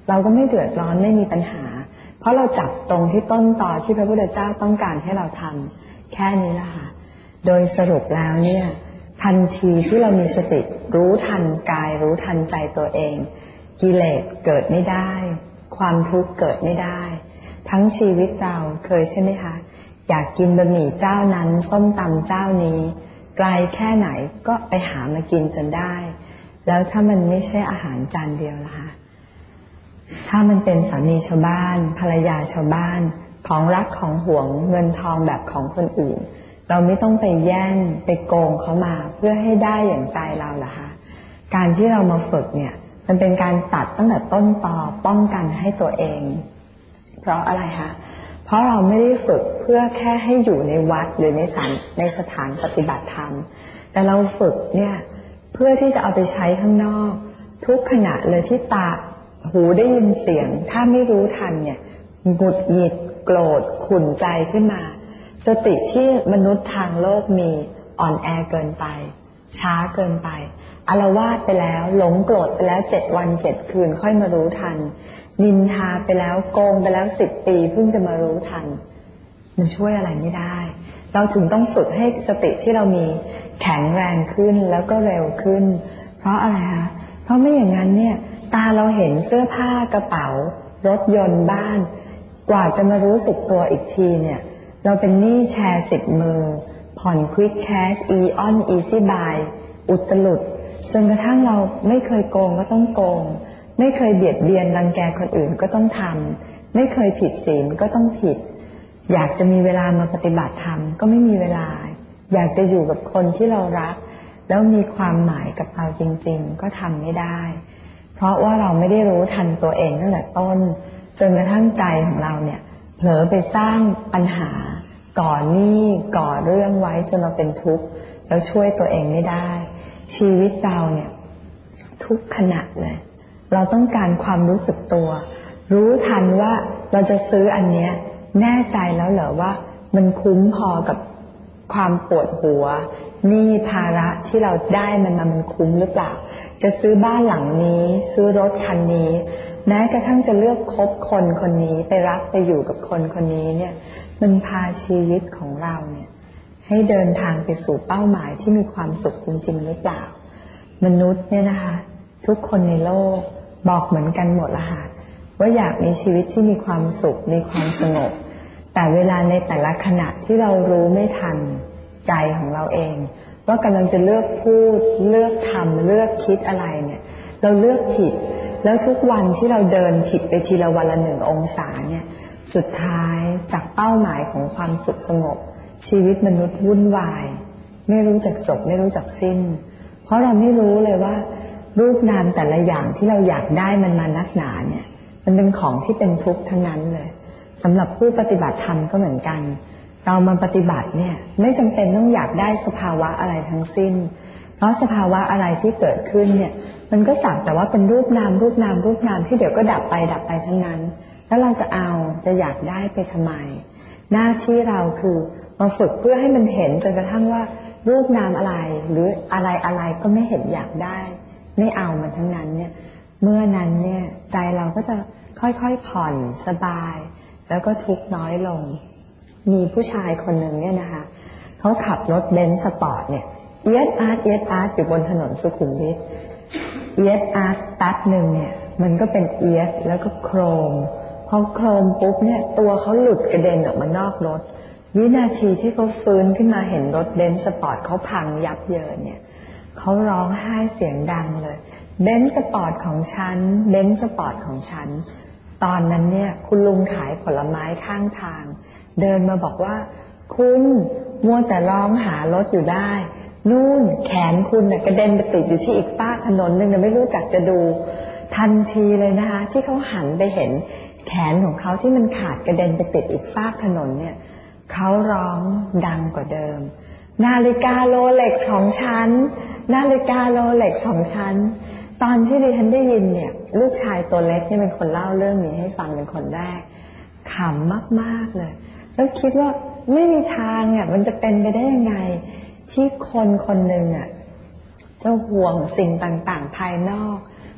เราก็ไม่เดือดร้อนไม่มีปัญหาเพราะเราจับตรงที่ต้นตอที่พระพุทธเจ้าต้องการให้เราทำแค่นี้ละค่ะโดยสรุปแล้วเนี่ยทันทีที่เรามีสติรู้ทันกายรู้ทันใจตัวเองกิเลสเกิดไม่ได้ความทุกข์เกิดไม่ได้ทั้งชีวิตเราเคยใช่ไหมคะอยากกินบะหมี่เจ้านั้นส้มตำเจ้านี้ไกลแค่ไหนก็ไปหามากินจนได้แล้วถ้ามันไม่ใช่อาหารจานเดียวล่ะคะถ้ามันเป็นสามีชาวบ้านภรรยาชาวบ้านของรักของหวงเงินทองแบบของคนอื่นเราไม่ต้องไปแย่งไปโกงเขามาเพื่อให้ได้อย่างใจเราล่ะคะการที่เรามาฝึกเนี่ยมันเป็นการตัดตั้งแต่ต้นตอป้องกันให้ตัวเองเพราะอะไรคะเพราะเราไม่ได้ฝึกเพื่อแค่ให้อยู่ในวัดหรือในสถานปฏิบัติธรรมแต่เราฝึกเนี่ยเพื่อที่จะเอาไปใช้ข้างนอกทุกขณะเลยที่ตาหูได้ยินเสียงถ้าไม่รู้ทันเนี่ยหงุดหงิดโกรธขุ่นใจขึ้นมาสติที่มนุษย์ทางโลกมีอ่อนแอเกินไปช้าเกินไปอาละวาดไปแล้วหลงโกรธไปแล้ว7 วัน7 คืนค่อยมารู้ทันนินทาไปแล้วโกงไปแล้ว10 ปีเพิ่งจะมารู้ทันมันช่วยอะไรไม่ได้เราถึงต้องฝึกให้สติที่เรามีแข็งแรงขึ้นแล้วก็เร็วขึ้นเพราะอะไรคะเพราะไม่อย่างนั้นเนี่ยตาเราเห็นเสื้อผ้ากระเป๋ารถยนต์บ้านกว่าจะมารู้สึกตัวอีกทีเนี่ยเราเป็นหนี้แชร์10 มือผ่อนควิกแคชอีออนอีซี่บายอุตลุดจนกระทั่งเราไม่เคยโกงก็ต้องโกงไม่เคยเบียดเบียนรังแกคนอื่นก็ต้องทำไม่เคยผิดศีลก็ต้องผิดอยากจะมีเวลามาปฏิบัติธรรมก็ไม่มีเวลาอยากจะอยู่กับคนที่เรารักแล้วมีความหมายกับเราจริงๆก็ทำไม่ได้เพราะว่าเราไม่ได้รู้ทันตัวเองตั้งแต่ต้นจนกระทั่งใจของเราเนี่ยเผลอไปสร้างปัญหาก่อหนี้ก่อเรื่องไว้จนเราเป็นทุกข์แล้วช่วยตัวเองไม่ได้ชีวิตเราเนี่ยทุกขณะเลยเราต้องการความรู้สึกตัวรู้ทันว่าเราจะซื้ออันเนี้ยแน่ใจแล้วเหรอว่ามันคุ้มพอกับความปวดหัวหนี้ภาระที่เราได้มันคุ้มหรือเปล่าจะซื้อบ้านหลังนี้ซื้อรถคันนี้แม้กระทั่งจะเลือกคบคนคนนี้ไปรักไปอยู่กับคนคนนี้เนี่ยมันพาชีวิตของเราเนี่ยให้เดินทางไปสู่เป้าหมายที่มีความสุขจริงๆหรือเปล่ามนุษย์เนี่ยนะคะทุกคนในโลกบอกเหมือนกันหมดละค่ะว่าอยากมีชีวิตที่มีความสุขมีความสงบแต่เวลาในแต่ละขณะที่เรารู้ไม่ทันใจของเราเองว่ากำลังจะเลือกพูดเลือกทำเลือกคิดอะไรเนี่ยเราเลือกผิดแล้วทุกวันที่เราเดินผิดไปทีละวันละ1 องศาเนี่ยสุดท้ายจากเป้าหมายของความสุขสงบชีวิตมนุษย์วุ่นวายไม่รู้จักจบไม่รู้จักสิ้นเพราะเราไม่รู้เลยว่ารูปนามแต่ละอย่างที่เราอยากได้มันมานักหนาเนี่ยมันเป็นของที่เป็นทุกข์ทั้งนั้นเลยสำหรับผู้ปฏิบัติธรรมก็เหมือนกันเรามาปฏิบัติเนี่ยไม่จำเป็นต้องอยากได้สภาวะอะไรทั้งสิ้นเพราะสภาวะอะไรที่เกิดขึ้นเนี่ยมันก็สักแต่ว่าเป็นรูปนามที่เดี๋ยวก็ดับไปทั้งนั้นแล้วเราจะเอาจะอยากได้ไปทำไมหน้าที่เราคือมาฝึกเพื่อให้มันเห็นจนกระทั่งว่ารูปนามอะไรหรืออะไรก็ไม่เห็นอยากได้ไม่เอามันทั้งนั้นเนี่ยเมื่อนั้นเนี่ยใจเราก็จะค่อยๆผ่อนสบายแล้วก็ทุกข์น้อยลงมีผู้ชายคนหนึ่งเนี่ยนะคะเขาขับรถเบนซ์สปอร์ตเนี่ยเอียดอาร์ตอยู่บนถนนสุขุมวิทเอียดอาร์ตตัดหนึ่งเนี่ยมันก็เป็นเอียดแล้วก็โครมพอโครมปุ๊บเนี่ยตัวเขาหลุดกระเด็นออกมานอกรถวินาทีที่เขาฟื้นขึ้นมาเห็นรถเบนซ์สปอร์ตเขาพังยับเยินเนี่ยเขาร้องไห้เสียงดังเลยเบนซ์สปอร์ตของฉันเบนซ์สปอร์ตของฉันตอนนั้นเนี่ยคุณลุงขายผลไม้ข้างทางเดินมาบอกว่าคุณมัวแต่ร้องหารถอยู่ได้นู่นแขนคุณน่ะกระเด็นไปติดอยู่ที่อีกฟากถนนนึงไม่รู้จักจะดูทันทีเลยนะคะที่เขาหันไปเห็นแขนของเขาที่มันขาดกระเด็นไปติดอีกฟากถนนเนี่ยเขาร้องดังกว่าเดิมนาฬิกาโรเล็กซ์ของฉันนาฬิกาโรเล็กซ์ของฉันตอนที่ดิฉันได้ยินเนี่ยลูกชายตัวเล็กนี่เป็นคนเล่าเรื่องนี้ให้ฟังเป็นคนแรกขำมากๆเลยแล้วคิดว่าไม่มีทางเนี่ยมันจะเป็นไปได้ยังไงที่คนคนหนึ่งอ่ะจะห่วงสิ่งต่างๆภายนอก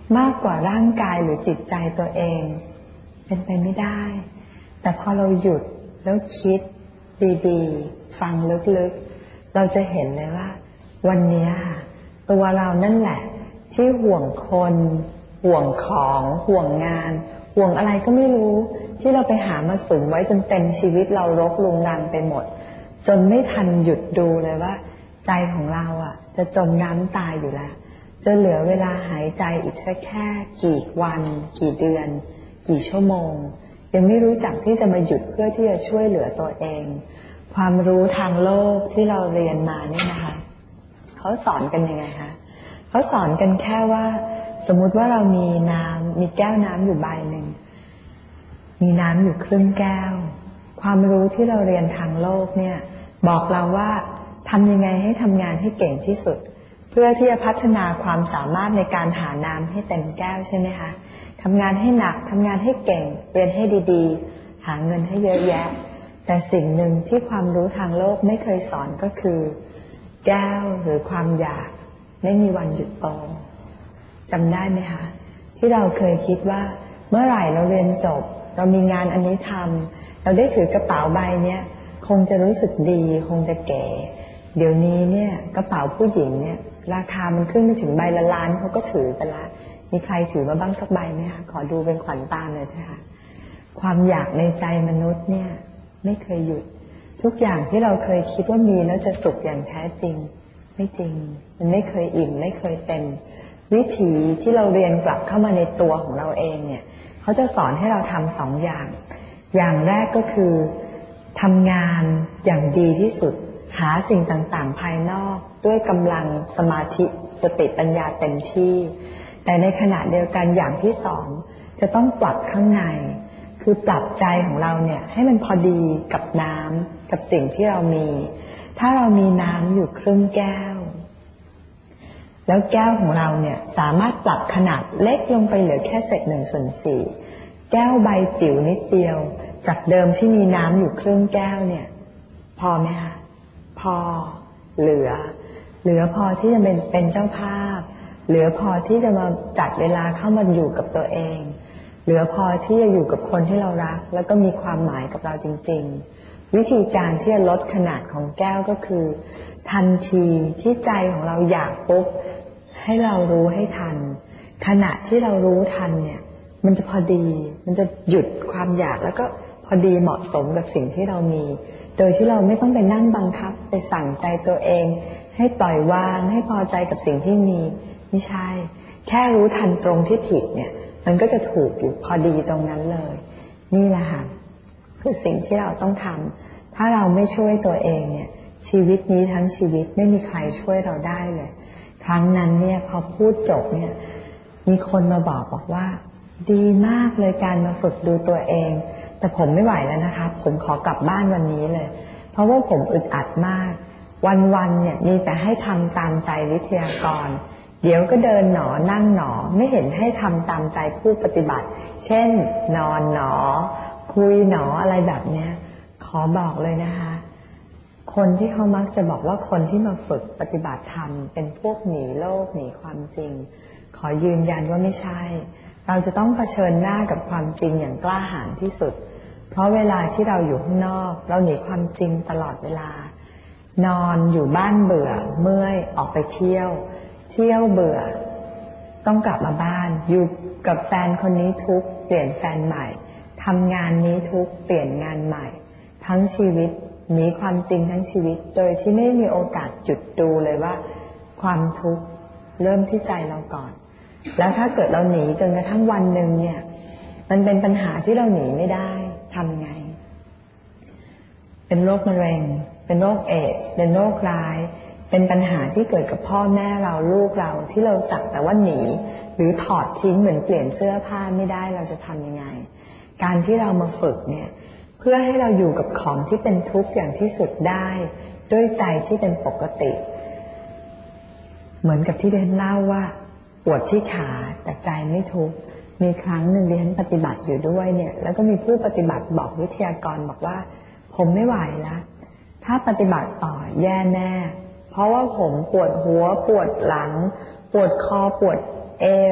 มากกว่าร่างกายหรือจิตใจตัวเองเป็นไปไม่ได้แต่พอเราหยุดแล้วคิดดีๆฟังลึกๆเราจะเห็นเลยว่าวันนี้ตัวเรานั่นแหละที่ห่วงคนห่วงของห่วงงานห่วงอะไรก็ไม่รู้ที่เราไปหามาสุมไว้จนเต็มชีวิตเรารกรุงรังไปหมดจนไม่ทันหยุดดูเลยว่าใจของเราจะจมน้ำตายอยู่แล้วจะเหลือเวลาหายใจอีกสักแค่กี่วันกี่เดือนกี่ชั่วโมงยังไม่รู้จักที่จะมาหยุดเพื่อที่จะช่วยเหลือตัวเองความรู้ทางโลกที่เราเรียนมาเนี่ยนะคะเขาสอนกันยังไงคะเขาสอนกันแค่ว่าสมมุติว่าเรามีน้ำมีแก้วน้ำอยู่ใบหนึ่งมีน้ำอยู่ครึ่งแก้วความรู้ที่เราเรียนทางโลกเนี่ยบอกเราว่าทำยังไงให้ทำงานให้เก่งที่สุดเพื่อที่จะพัฒนาความสามารถในการหาน้ำให้เต็มแก้วใช่ไหมคะทำงานให้หนักทำงานให้เก่งเรียนให้ดีๆหาเงินให้เยอะแยะแต่สิ่งหนึ่งที่ความรู้ทางโลกไม่เคยสอนก็คือแก้วหรือความอยากไม่มีวันหยุดโตจำได้ไหมคะที่เราเคยคิดว่าเมื่อไหร่เราเรียนจบเรามีงานอันนี้ทำเราได้ถือกระเป๋าใบเนี้ยคงจะรู้สึกดีคงจะเก๋เดี๋ยวนี้เนี่ยกระเป๋าผู้หญิงเนี่ยราคามันขึ้นไปถึงใบละล้านเขาก็ถือกันละมีใครถือมาบ้างสักใบไหมคะขอดูเป็นขวัญตาเลยนะคะความอยากในใจมนุษย์เนี่ยไม่เคยหยุดทุกอย่างที่เราเคยคิดว่ามีแล้วจะสุขอย่างแท้จริงไม่จริงมันไม่เคยอิ่มไม่เคยเต็มวิถีที่เราเรียนกลับเข้ามาในตัวของเราเองเนี่ยเขาจะสอนให้เราทำสองอย่างอย่างแรกก็คือทำงานอย่างดีที่สุดหาสิ่งต่างๆภายนอกด้วยกำลังสมาธิสติปัญญาเต็มที่แต่ในขณะเดียวกันอย่างที่สองจะต้องปรับข้างในคือปรับใจของเราเนี่ยให้มันพอดีกับน้ำกับสิ่งที่เรามีถ้าเรามีน้ำอยู่ครึ่งแก้วแล้วแก้วของเราเนี่ยสามารถปรับขนาดเล็กลงไปเหลือแค่1/4แก้วใบจิ๋วนิดเดียวจากเดิมที่มีน้ำอยู่ครึ่งแก้วเนี่ยพอไหมคะพอเหลือพอที่จะเป็นเจ้าภาพเหลือพอที่จะมาจัดเวลาเข้ามาอยู่กับตัวเองเหลือพอที่จะอยู่กับคนที่เรารักแล้วก็มีความหมายกับเราจริงๆวิธีการที่จะลดขนาดของแก้วก็คือทันทีที่ใจของเราอยากปุ๊บให้เรารู้ให้ทันขณะที่เรารู้ทันเนี่ยมันจะพอดีมันจะหยุดความอยากแล้วก็พอดีเหมาะสมกับสิ่งที่เรามีโดยที่เราไม่ต้องไปนั่งบังคับไปสั่งใจตัวเองให้ปล่อยวางให้พอใจกับสิ่งที่มีไม่ใช่แค่รู้ทันตรงที่ผิดเนี่ยมันก็จะถูกอยู่พอดีตรงนั้นเลยนี่แหละค่ะคือสิ่งที่เราต้องทำถ้าเราไม่ช่วยตัวเองเนี่ยชีวิตนี้ทั้งชีวิตไม่มีใครช่วยเราได้เลยครั้งนั้นเนี่ยพอพูดจบเนี่ยมีคนมาบอกว่าดีมากเลยการมาฝึกดูตัวเองแต่ผมไม่ไหวแล้วนะคะผมขอกลับบ้านวันนี้เลยเพราะว่าผมอึดอัดมากวันๆเนี่ยมีแต่ให้ทำตามใจวิทยากรเดี๋ยวก็เดินหนอนั่งหนอไม่เห็นให้ทำตามใจผู้ปฏิบัติเช่นนอนหนอคุยหนออะไรแบบเนี้ยขอบอกเลยนะคะคนที่เขามักจะบอกว่าคนที่มาฝึกปฏิบัติธรรมเป็นพวกหนีโลกหนีความจริงขอยืนยันว่าไม่ใช่เราจะต้องเผชิญหน้ากับความจริงอย่างกล้าหาญที่สุดเพราะเวลาที่เราอยู่ข้างนอกเราหนีความจริงตลอดเวลานอนอยู่บ้านเบื่อเมื่อยออกไปเที่ยวเบื่อต้องกลับมาบ้านอยู่กับแฟนคนนี้ทุกข์เปลี่ยนแฟนใหม่ทำงานนี้ทุกข์เปลี่ยนงานใหม่ทั้งชีวิตหนีความจริงทั้งชีวิตโดยที่ไม่มีโอกาสหยุดดูเลยว่าความทุกข์เริ่มที่ใจเราก่อนแล้วถ้าเกิดเราหนีจนกระทั่งวันหนึ่งเนี่ยมันเป็นปัญหาที่เราหนีไม่ได้ทำไงเป็นโรคมะเร็งเป็นโรคเอดส์เป็นโรคร้ายเป็นปัญหาที่เกิดกับพ่อแม่เราลูกเราที่เราสักแต่ว่าหนีหรือถอดทิ้งเหมือนเปลี่ยนเสื้อผ้าไม่ได้เราจะทำยังไงการที่เรามาฝึกเนี่ยเพื่อให้เราอยู่กับของที่เป็นทุกข์อย่างที่สุดได้ด้วยใจที่เป็นปกติเหมือนกับที่เดนเล่าว่าปวดที่ขาแต่ใจไม่ทุกข์มีครั้งหนึ่งเดนปฏิบัติอยู่ด้วยเนี่ยแล้วก็มีผู้ปฏิบัติบอกวิทยากรบอกว่าผมไม่ไหวแล้วถ้าปฏิบัติต่อแย่แน่เพราะว่าผมปวดหัวปวดหลังปวดคอปวดเอว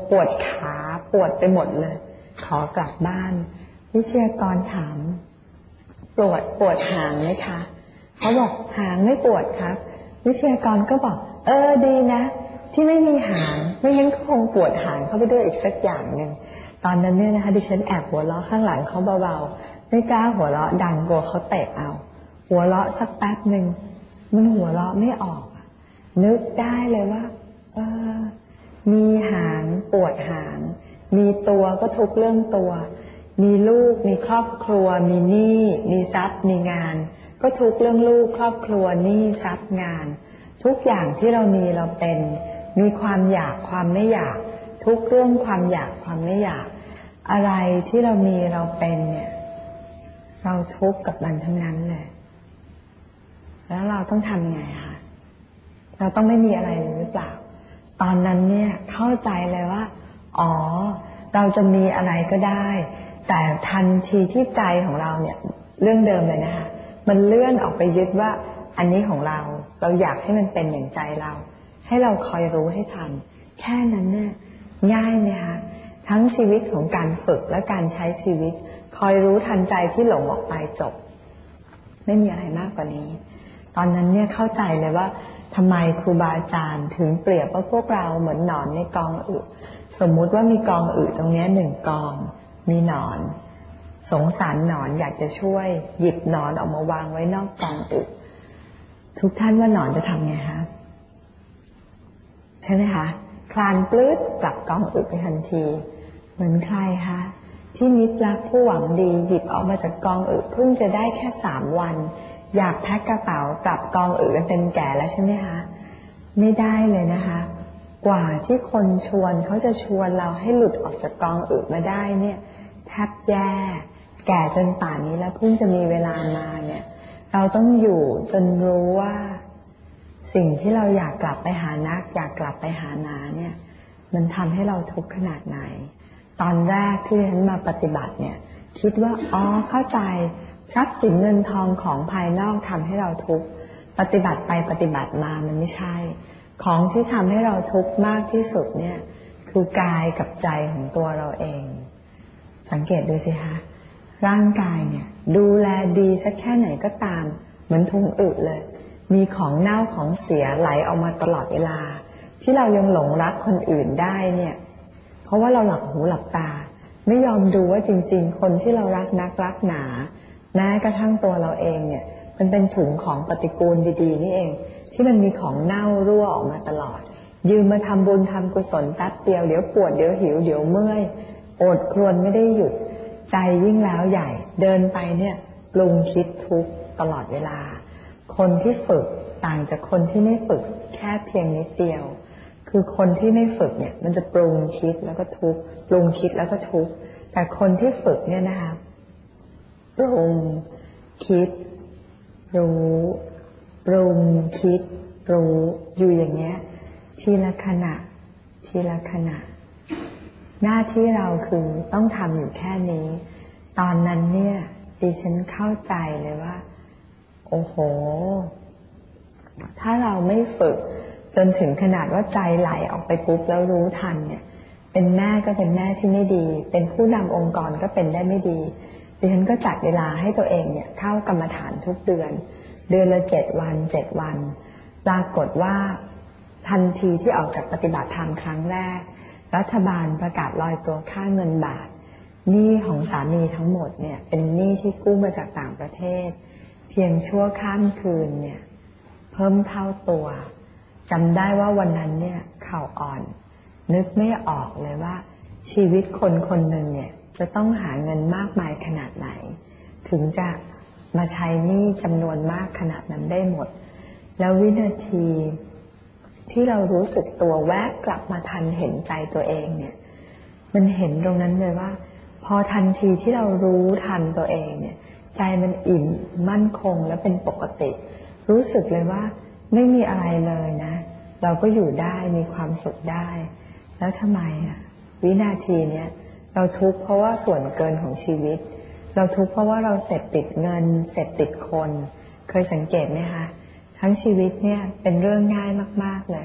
ปวดขาปวดไปหมดเลยขอกลับบ้านวิทยากรถามปวดหางไหมคะเขาบอกหางไม่ปวดครับวิทยากรก็บอกดีนะที่ไม่มีหางไม่งั้นก็คงปวดหางเข้าไปด้วยอีกสักอย่างหนึ่งตอนนั้นเนี่ยนะคะดิฉันแอบหัวเราะข้างหลังเขาเบาๆไม่กล้าหัวเราะดังกลัวเขาเตะเอาหัวเราะสักแป๊บหนึ่งมันหัวเราะไม่ออกนึกได้เลยว่ามีหางปวดหางมีตัวก็ทุกเรื่องตัวมีลูกมีครอบครัวมีหนี้มีทรัพย์มีงานก็ทุกเรื่องลูกครอบครัวหนี้ทรัพย์งานทุกอย่างที่เรามีเราเป็นมีความอยากความไม่อยากทุกเรื่องความอยากความไม่อยากอะไรที่เรามีเราเป็นเนี่ยเราทุกข์กับมันทั้งนั้นเลยแล้วเราต้องทำไงคะเราต้องไม่มีอะไรหรือเปล่าตอนนั้นเนี่ยเข้าใจเลยว่าเราจะมีอะไรก็ได้แต่ทันทีที่ใจของเราเนี่ยเรื่องเดิมเลยนะคะมันเลื่อนออกไปยึดว่าอันนี้ของเราอยากให้มันเป็นอย่างใจเราให้เราคอยรู้ให้ทันแค่นั้นเนี่ยง่ายไหมคะทั้งชีวิตของการฝึกและการใช้ชีวิตคอยรู้ทันใจที่หลงออกไปจบไม่มีอะไรมากกว่านี้ตอนนั้นเนี่ยเข้าใจเลยว่าทำไมครูบาอาจารย์ถึงเปรียบว่าพวกเราเหมือนหนอนในกองอึสมมุติว่ามีกองอึตรงนี้1กองมีหนอนสงสารหนอนอยากจะช่วยหยิบหนอนออกมาวางไว้นอกกองอึทุกท่านว่าหนอนจะทำไงคะใช่ไหมคะคลานปลื้ดกลับกองอึไปทันทีเหมือนใครคะที่มิตรรักผู้หวังดีหยิบออกมาจากกองอึเพิ่งจะได้แค่3 วันอยากแพ็คกระเป๋ากลับกองอึกันเต็มแก่แล้วใช่ไหมคะไม่ได้เลยนะคะกว่าที่คนชวนเขาจะชวนเราให้หลุดออกจากกองอึมาได้เนี่ยแทบแย่แก่จนป่านนี้แล้วเพิ่งจะมีเวลามาเนี่ยเราต้องอยู่จนรู้ว่าสิ่งที่เราอยากกลับไปหานักอยากกลับไปหานาเนี่ยมันทำให้เราทุกข์ขนาดไหนตอนแรกที่ฉันมาปฏิบัติเนี่ยคิดว่าเข้าใจทรัพย์สินเงินทองของภายนอกทำให้เราทุกข์ปฏิบัติไปปฏิบัติมามันไม่ใช่ของที่ทำให้เราทุกข์มากที่สุดเนี่ยคือกายกับใจของตัวเราเองสังเกตดูสิคะร่างกายเนี่ยดูแลดีสักแค่ไหนก็ตามเหมือนถุงอึเลยมีของเน่าของเสียไหลออกมาตลอดเวลาที่เรายังหลงรักคนอื่นได้เนี่ยเพราะว่าเราหลับหูหลับตาไม่ยอมดูว่าจริงๆคนที่เรารักนักรักหนาแม้กระทั่งตัวเราเองเนี่ยมันเป็นถุงของปฏิกูลดีๆนี่เองที่มันมีของเน่ารั่วออกมาตลอดยืมมาทำบุญทำกุศลแป๊บเดียวเดี๋ยวปวดเดี๋ยวหิวเดี๋ยวเมื่อยอดครวญไม่ได้หยุดใจยิ่งแล้วใหญ่เดินไปเนี่ยปรุงคิดทุกข์ตลอดเวลาคนที่ฝึกต่างจากคนที่ไม่ฝึกแค่เพียงนิดเดียวคือคนที่ไม่ฝึกเนี่ยมันจะปรุงคิดแล้วก็ทุกข์ปรุงคิดแล้วก็ทุกข์แต่คนที่ฝึกเนี่ยนะคะปรุงคิดรู้ปรุงคิดรู้อยู่อย่างเงี้ยทีละขณะทีละขณะหน้าที่เราคือต้องทำอยู่แค่นี้ตอนนั้นเนี่ยดิฉันเข้าใจเลยว่าโอ้โหถ้าเราไม่ฝึกจนถึงขนาดว่าใจไหลออกไปปุ๊บแล้วรู้ทันเนี่ยเป็นแม่ก็เป็นแม่ที่ไม่ดีเป็นผู้นำองค์กรก็เป็นได้ไม่ดีดิฉันก็จัดเวลาให้ตัวเองเนี่ยเข้ากรรมฐานทุกเดือนละ7 วัน7 วันปรากฏว่าทันทีที่ออกจากปฏิบัติธรรมครั้งแรกรัฐบาลประกาศลอยตัวค่าเงินบาทหนี้ของสามีทั้งหมดเนี่ยเป็นหนี้ที่กู้มาจากต่างประเทศเพียงชั่วข้ามคืนเนี่ยเพิ่มเท่าตัวจำได้ว่าวันนั้นเนี่ยเข่าอ่อนนึกไม่ออกเลยว่าชีวิตคนคนหนึ่งเนี่ยจะต้องหาเงินมากมายขนาดไหนถึงจะมาใช้หนี้จำนวนมากขนาดนั้นได้หมดแล้ววินาทีที่เรารู้สึกตัวแวะกลับมาทันเห็นใจตัวเองเนี่ยมันเห็นตรงนั้นเลยว่าพอทันทีที่เรารู้ทันตัวเองเนี่ยใจมันอิ่มมั่นคงและเป็นปกติรู้สึกเลยว่าไม่มีอะไรเลยนะเราก็อยู่ได้มีความสุขได้แล้วทำไมวินาทีเนี้ยเราทุกข์เพราะว่าส่วนเกินของชีวิตเราทุกข์เพราะว่าเราเสพติดเงินเสพติดคนเคยสังเกตไหมคะทั้งชีวิตเนี่ยเป็นเรื่องง่ายมากๆเลย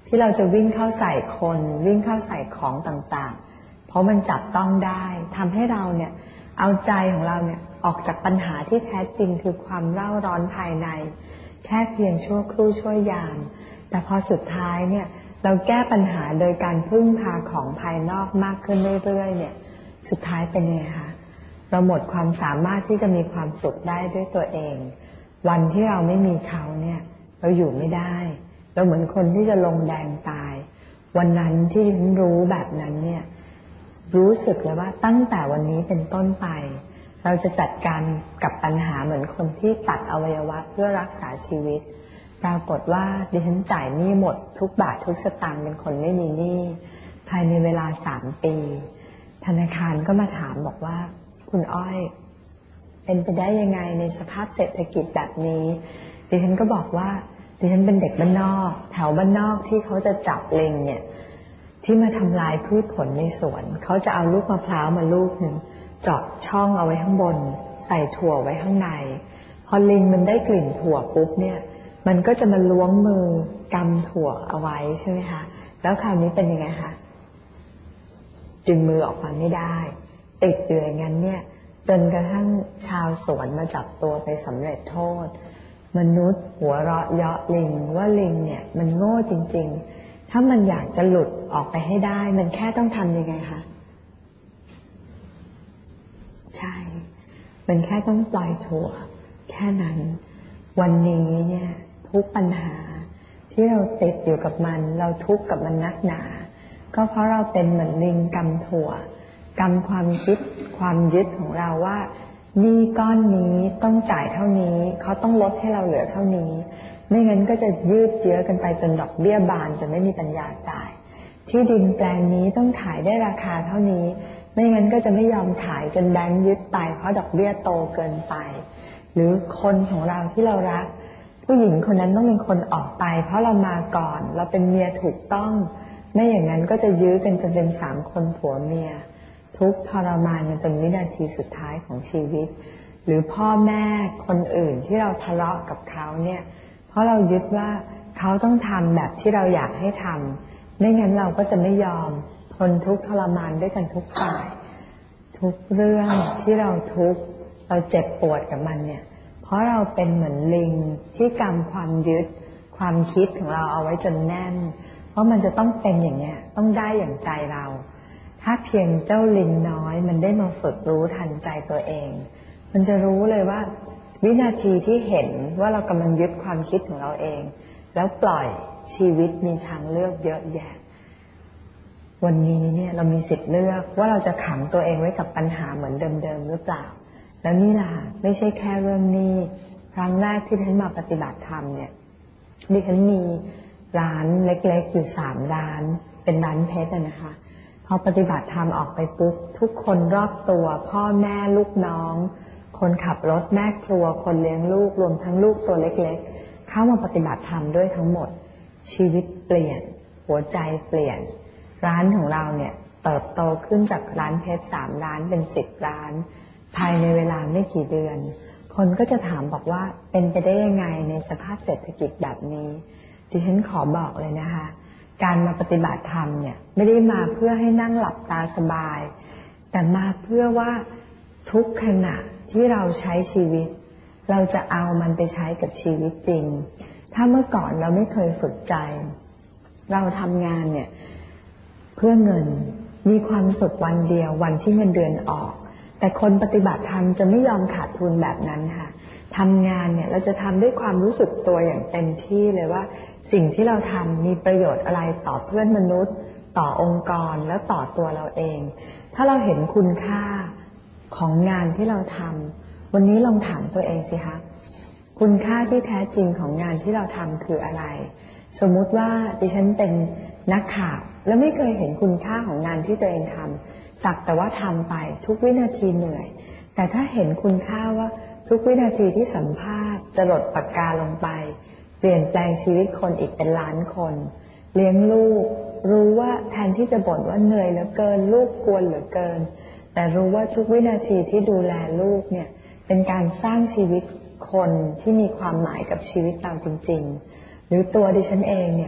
ที่เราจะวิ่งเข้าใส่คนวิ่งเข้าใส่ของต่างๆเพราะมันจับต้องได้ทำให้เราเนี่ยเอาใจของเราเนี่ยออกจากปัญหาที่แท้จริงคือความเร่าร้อนภายในแค่เพียงชั่วครู่ชั่วยามแต่พอสุดท้ายเนี่ยเราแก้ปัญหาโดยการพึ่งพาของภายนอกมากขึ้นเรื่อยๆเนี่ยสุดท้ายเป็นยังไงคะเราหมดความสามารถที่จะมีความสุขได้ด้วยตัวเองวันที่เราไม่มีเขาเนี่ยเราอยู่ไม่ได้เราเหมือนคนที่จะลงแดงตายวันนั้นที่ดิฉันรู้แบบนั้นเนี่ยรู้สึกเลยว่าตั้งแต่วันนี้เป็นต้นไปเราจะจัดการกับปัญหาเหมือนคนที่ตัดอวัยวะเพื่อรักษาชีวิตปรากฏว่าดิฉันจ่ายหนี้หมดทุกบาททุกสตางค์เป็นคนไม่มีหนี้ภายในเวลา3 ปีธนาคารก็มาถามบอกว่าคุณอ้อยเป็นไปได้ยังไงในสภาพเศรษฐกิจแบบนี้ดิฉันก็บอกว่าดิฉันเป็นเด็กบ้านนอกแถวบ้านนอกที่เขาจะจับลิงเนี่ยที่มาทำลายพืชผลในสวนเขาจะเอาลูกมะพร้าวมาลูกหนึ่งเจาะช่องเอาไว้ข้างบนใส่ถั่วไว้ข้างในพอลิงมันได้กลิ่นถั่วปุ๊บเนี่ยมันก็จะมาล้วงมือกำถั่วเอาไว้ใช่ไหมคะแล้วคราวนี้เป็นยังไงคะดึงมือออกมาไม่ได้ติดอยู่อย่างนั้นเนี่ยจนกระทั่งชาวสวนมาจับตัวไปสำเร็จโทษมนุษย์หัวเราะเยาะลิงว่าลิงเนี่ยมันโง่จริงๆถ้ามันอยากจะหลุดออกไปให้ได้มันแค่ต้องทำยังไงคะใช่มันแค่ต้องปล่อยถั่วแค่นั้นวันนี้เนี่ยทุกปัญหาที่เราติดอยู่กับมันเราทุกข์กับมันนักหนาก็เพราะเราเป็นเหมือนลิงกำถั่วกำความคิดความยึดของเราว่าหนี้ก้อนนี้ต้องจ่ายเท่านี้เขาต้องลดให้เราเหลือเท่านี้ไม่งั้นก็จะยืดเยื้อกันไปจนดอกเบี้ยบานจะไม่มีปัญญาจ่ายที่ดินแปลงนี้ต้องขายได้ราคาเท่านี้ไม่งั้นก็จะไม่ยอมขายจนแบงค์ยึดไปเพราะดอกเบี้ยโตเกินไปหรือคนของเราที่เรารักผู้หญิงคนนั้นต้องเป็นคนออกไปเพราะเรามาก่อนเราเป็นเมียถูกต้องไม่อย่างนั้นก็จะยื้อกันจนเป็น3 คนผัวเมียทุกทรมานกันจนวินาทีสุดท้ายของชีวิตหรือพ่อแม่คนอื่นที่เราทะเลาะกับเขาเนี่ยเพราะเรายึดว่าเขาต้องทำแบบที่เราอยากให้ทำไม่งั้นเราก็จะไม่ยอมทนทุกข์ทรมานด้วยกันทุกฝ่ายทุกเรื่องที่เราทุกข์เราเจ็บปวดกับมันเนี่ยเพราะเราเป็นเหมือนลิงที่กำความยึดความคิดของเราเอาไว้จนแน่นเพราะมันจะต้องเป็นอย่างเนี้ยต้องได้อย่างใจเราถ้าเพียงเจ้าลิงน้อยมันได้มาฝึกรู้ทันใจตัวเองมันจะรู้เลยว่าวินาทีที่เห็นว่าเรากำลังยึดความคิดของเราเองแล้วปล่อยชีวิตมีทางเลือกเยอะแยะวันนี้เนี่ยเรามีสิทธิ์เลือกว่าเราจะขังตัวเองไว้กับปัญหาเหมือนเดิมๆหรือเปล่าแล้วนี่แหละไม่ใช่แค่เรื่องนี้ครั้งแรกที่ฉันมาปฏิบัติธรรมเนี่ยดิฉันมีร้านเล็กๆอยู่3 ร้านเป็นร้านเพชรนะคะพอปฏิบัติธรรมออกไปปุ๊บทุกคนรอบตัวพ่อแม่ลูกน้องคนขับรถแม่ครัวคนเลี้ยงลูกรวมทั้งลูกตัวเล็กๆเข้ามาปฏิบัติธรรมด้วยทั้งหมดชีวิตเปลี่ยนหัวใจเปลี่ยนร้านของเราเนี่ยเติบโตขึ้นจากร้านเพชร3 ร้านเป็น10 ร้านภายในเวลาไม่กี่เดือนคนก็จะถามบอกว่าเป็นไปได้ยังไงในสภาพเศรษฐกิจแบบนี้ดิฉันขอบอกเลยนะคะการมาปฏิบัติธรรมเนี่ยไม่ได้มาเพื่อให้นั่งหลับตาสบายแต่มาเพื่อว่าทุกขณะที่เราใช้ชีวิตเราจะเอามันไปใช้กับชีวิตจริงถ้าเมื่อก่อนเราไม่เคยฝึกใจเราทำงานเนี่ยเพื่อเงินมีความสุขวันเดียววันที่เงินเดือนออกแต่คนปฏิบัติธรรมจะไม่ยอมขาดทุนแบบนั้นค่ะทำงานเนี่ยเราจะทำด้วยความรู้สึกตัวอย่างเต็มที่เลยว่าสิ่งที่เราทำมีประโยชน์อะไรต่อเพื่อนมนุษย์ต่อองค์กรและต่อตัวเราเองถ้าเราเห็นคุณค่าของงานที่เราทำวันนี้ลองถามตัวเองสิคะคุณค่าที่แท้จริงของงานที่เราทำคืออะไรสมมุติว่าดิฉันเป็นนักข่าวแล้วไม่เคยเห็นคุณค่าของงานที่ตัวเองทำสักแต่ว่าทำไปทุกวินาทีเหนื่อยแต่ถ้าเห็นคุณค่าว่าทุกวินาทีที่สัมภาษณ์จะหลดปากกาลงไปเปลี่ยนแปลงชีวิตคนอีกเป็นล้านคนเลี้ยงลูกรู้ว่าแทนที่จะบ่นว่าเหนื่อยเหลือเกินลูกกวนเหลือเกินแต่รู้ว่าทุกวินาทีที่ดูแลลูกเนี่ยเป็นการสร้างชีวิตคนที่มีความหมายกับชีวิตเราจริงๆหรือตัวดิฉันเองเนี่ย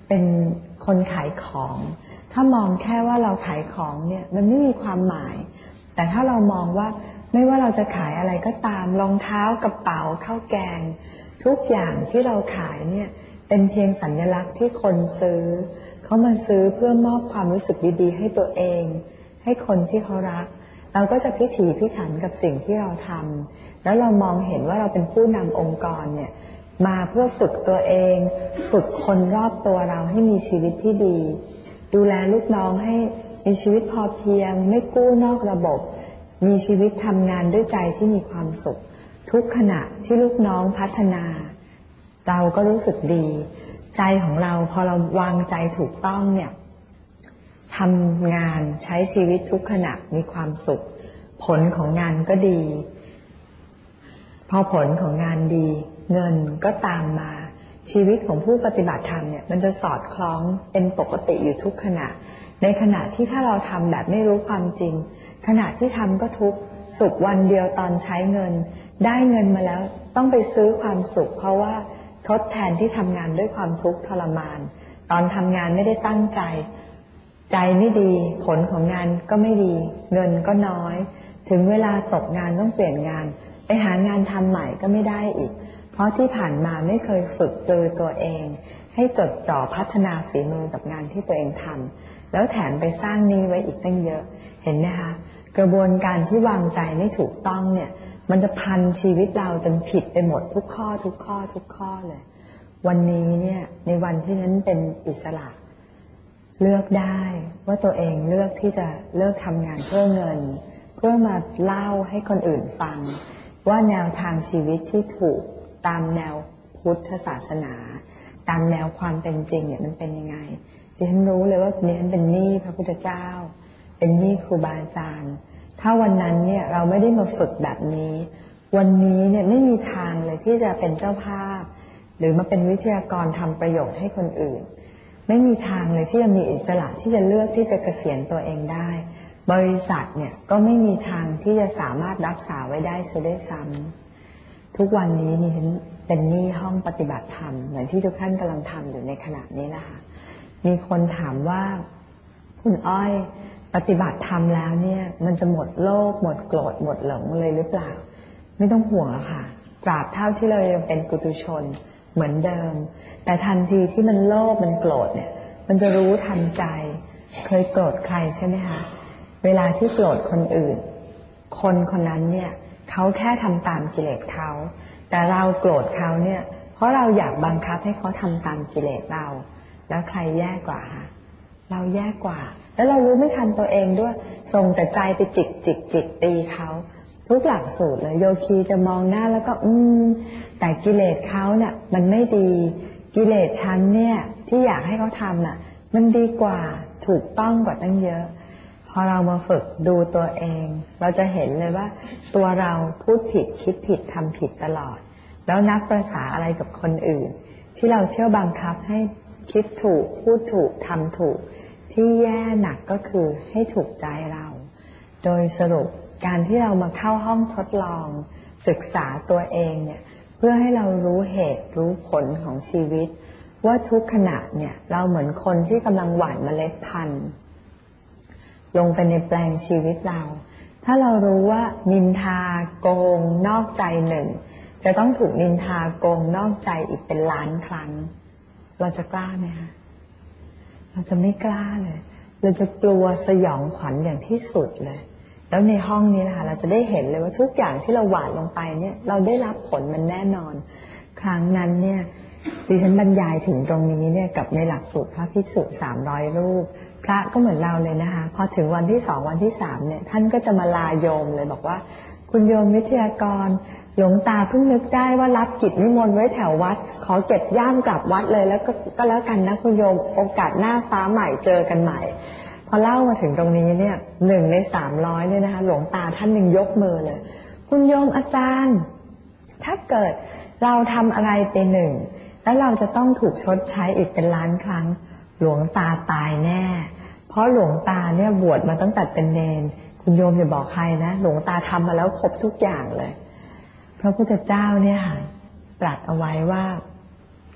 เป็นคนขายของถ้ามองแค่ว่าเราขายของเนี่ยมันไม่มีความหมายแต่ถ้าเรามองว่าไม่ว่าเราจะขายอะไรก็ตามรองเท้ากระเป๋าข้าวแกงทุกอย่างที่เราขายเนี่ยเป็นเพียงสัญลักษณ์ที่คนซื้อเขามาซื้อเพื่อมอบความรู้สึกดีๆให้ตัวเองให้คนที่เขารักเราก็จะพิถีพิถันกับสิ่งที่เราทำแล้วเรามองเห็นว่าเราเป็นผู้นำองค์กรเนี่ยมาเพื่อฝึกตัวเองฝึกคนรอบตัวเราให้มีชีวิตที่ดีดูแลลูกน้องให้มีชีวิตพอเพียงไม่กู้นอกระบบมีชีวิตทำงานด้วยใจที่มีความสุขทุกขณะที่ลูกน้องพัฒนาเราก็รู้สึกดีใจของเราพอเราวางใจถูกต้องเนี่ยทำงานใช้ชีวิตทุกขณะมีความสุขผลของงานก็ดีพอผลของงานดีเงินก็ตามมาชีวิตของผู้ปฏิบัติธรรมเนี่ยมันจะสอดคล้องเป็นปกติอยู่ทุกขณะในขณะที่ถ้าเราทำแบบไม่รู้ความจริงขณะที่ทำก็ทุกข์สุขวันเดียวตอนใช้เงินได้เงินมาแล้วต้องไปซื้อความสุขเพราะว่าทดแทนที่ทำงานด้วยความทุกข์ทรมานตอนทำงานไม่ได้ตั้งใจใจไม่ดีผลของงานก็ไม่ดีเงินก็น้อยถึงเวลาตกงานต้องเปลี่ยนงานไปหางานทำใหม่ก็ไม่ได้อีกเพราะที่ผ่านมาไม่เคยฝึกตัวเองให้จดจ่อพัฒนาฝีมือกับงานที่ตัวเองทำแล้วแถมไปสร้างหนี้ไว้อีกตั้งเยอะเห็นไหมคะกระบวนการที่วางใจไม่ถูกต้องเนี่ยมันจะพันชีวิตเราจนผิดไปหมดทุกข้อเลยวันนี้เนี่ยในวันที่นั้นเป็นอิสระเลือกได้ว่าตัวเองเลือกที่จะเลิกทำงานเพื่อเงินเพื่อมาเล่าให้คนอื่นฟังว่าแนวทางชีวิตที่ถูกตามแนวพุทธศาสนาตามแนวความเป็นจริงเนี่ยมันเป็นยังไงดิฉันรู้เลยว่าดิฉันเป็นหนี้พระพุทธเจ้าเป็นหนี้ครูบาอาจารย์ถ้าวันนั้นเนี่ยเราไม่ได้มาฝึกแบบนี้วันนี้เนี่ยไม่มีทางเลยที่จะเป็นเจ้าภาพหรือมาเป็นวิทยากรทำประโยชน์ให้คนอื่นไม่มีทางเลยที่จะมีอิสระที่จะเลือกที่จะเกษียณตัวเองได้บริษัทเนี่ยก็ไม่มีทางที่จะสามารถรักษาไว้ได้ซะด้วยซ้ำทุกวันนี้นี่เป็นหนี้ห้องปฏิบัติธรรมเหมือนที่ทุกท่านกำลังทำอยู่ในขณะนี้นะคะมีคนถามว่าคุณอ้อยปฏิบัติธรรมแล้วเนี่ยมันจะหมดโลภหมดโกรธหมดหลงเลยหรือเปล่าไม่ต้องห่วงหรอกค่ะตราบเท่าที่เรายังเป็นปุถุชนเหมือนเดิมแต่ทันทีที่มันโลภมันโกรธเนี่ยมันจะรู้ทันใจเคยโกรธใครใช่ไหมคะเวลาที่โกรธคนอื่นคนคนนั้นเนี่ยเขาแค่ทำตามกิเลสเขาแต่เราโกรธเขาเนี่ยเพราะเราอยากบังคับให้เขาทำตามกิเลสเราแล้วใครแย่กว่าคะเราแย่กว่าแล้วเรารู้ไม่ทันตัวเองด้วยส่งแต่ใจไปจิกตีเขาทุกหลักสูตรเลยโยคีจะมองหน้าแล้วก็แต่กิเลสเขาเนี่ยมันไม่ดีกิเลสฉันเนี่ยที่อยากให้เขาทำน่ะมันดีกว่าถูกต้องกว่าตั้งเยอะพอเรามาฝึกดูตัวเองเราจะเห็นเลยว่าตัวเราพูดผิดคิดผิดทำผิดตลอดแล้วนับประสาอะไรกับคนอื่นที่เราเที่ยวบังคับให้คิดถูกพูดถูกทำถูกที่แย่หนักก็คือให้ถูกใจเราโดยสรุปการที่เรามาเข้าห้องทดลองศึกษาตัวเองเนี่ยเพื่อให้เรารู้เหตุรู้ผลของชีวิตว่าทุกขณะเนี่ยเราเหมือนคนที่กำลังหว่านเมล็ดพันธุ์ลงไปในแปลงชีวิตเราถ้าเรารู้ว่านินทาโกงนอกใจหนึ่งจะต้องถูกนินทาโกงนอกใจอีกเป็นล้านครั้งเราจะกล้าไหมคะเราจะไม่กล้าเลยเราจะกลัวสยองขวัญอย่างที่สุดเลยแล้วในห้องนี้นะคะเราจะได้เห็นเลยว่าทุกอย่างที่เราหว่านลงไปเนี่ยเราได้รับผลมันแน่นอนครั้งนั้นเนี่ยดิฉันบรรยายถึงตรงนี้เนี่ยกับในหลักสูตรพระภิกษุ300รูปพระก็เหมือนเราเลยนะคะพอถึงวันที่2วันที่3เนี่ยท่านก็จะมาลาโยมเลยบอกว่าคุณโยมวิทยากรหลวงตาเพิ่งนึกได้ว่ารับกิจนิมนต์ไว้แถววัดขอเก็บย่ามกลับวัดเลยแล้วก็แล้วกันนะคุณโยมโอกาสหน้าฟ้าใหม่เจอกันใหม่พอเล่ามาถึงตรงนี้เนี่ย1ใน300เนี่ยนะคะหลวงตาท่านหนึ่งยกมือเลยคุณโยมอาจารย์ถ้าเกิดเราทำอะไรไปหนึ่งแล้วเราจะต้องถูกชดใช้อีกเป็นล้านครั้งหลวงตาตายแน่เพราะหลวงตาเนี่ยบวชมาตั้งแต่เป็นเณรคุณโยมอย่าบอกใครนะหลวงตาทำมาแล้วครบทุกอย่างเลยพระพุทธเจ้าเนี่ยตรัสเอาไว้ว่า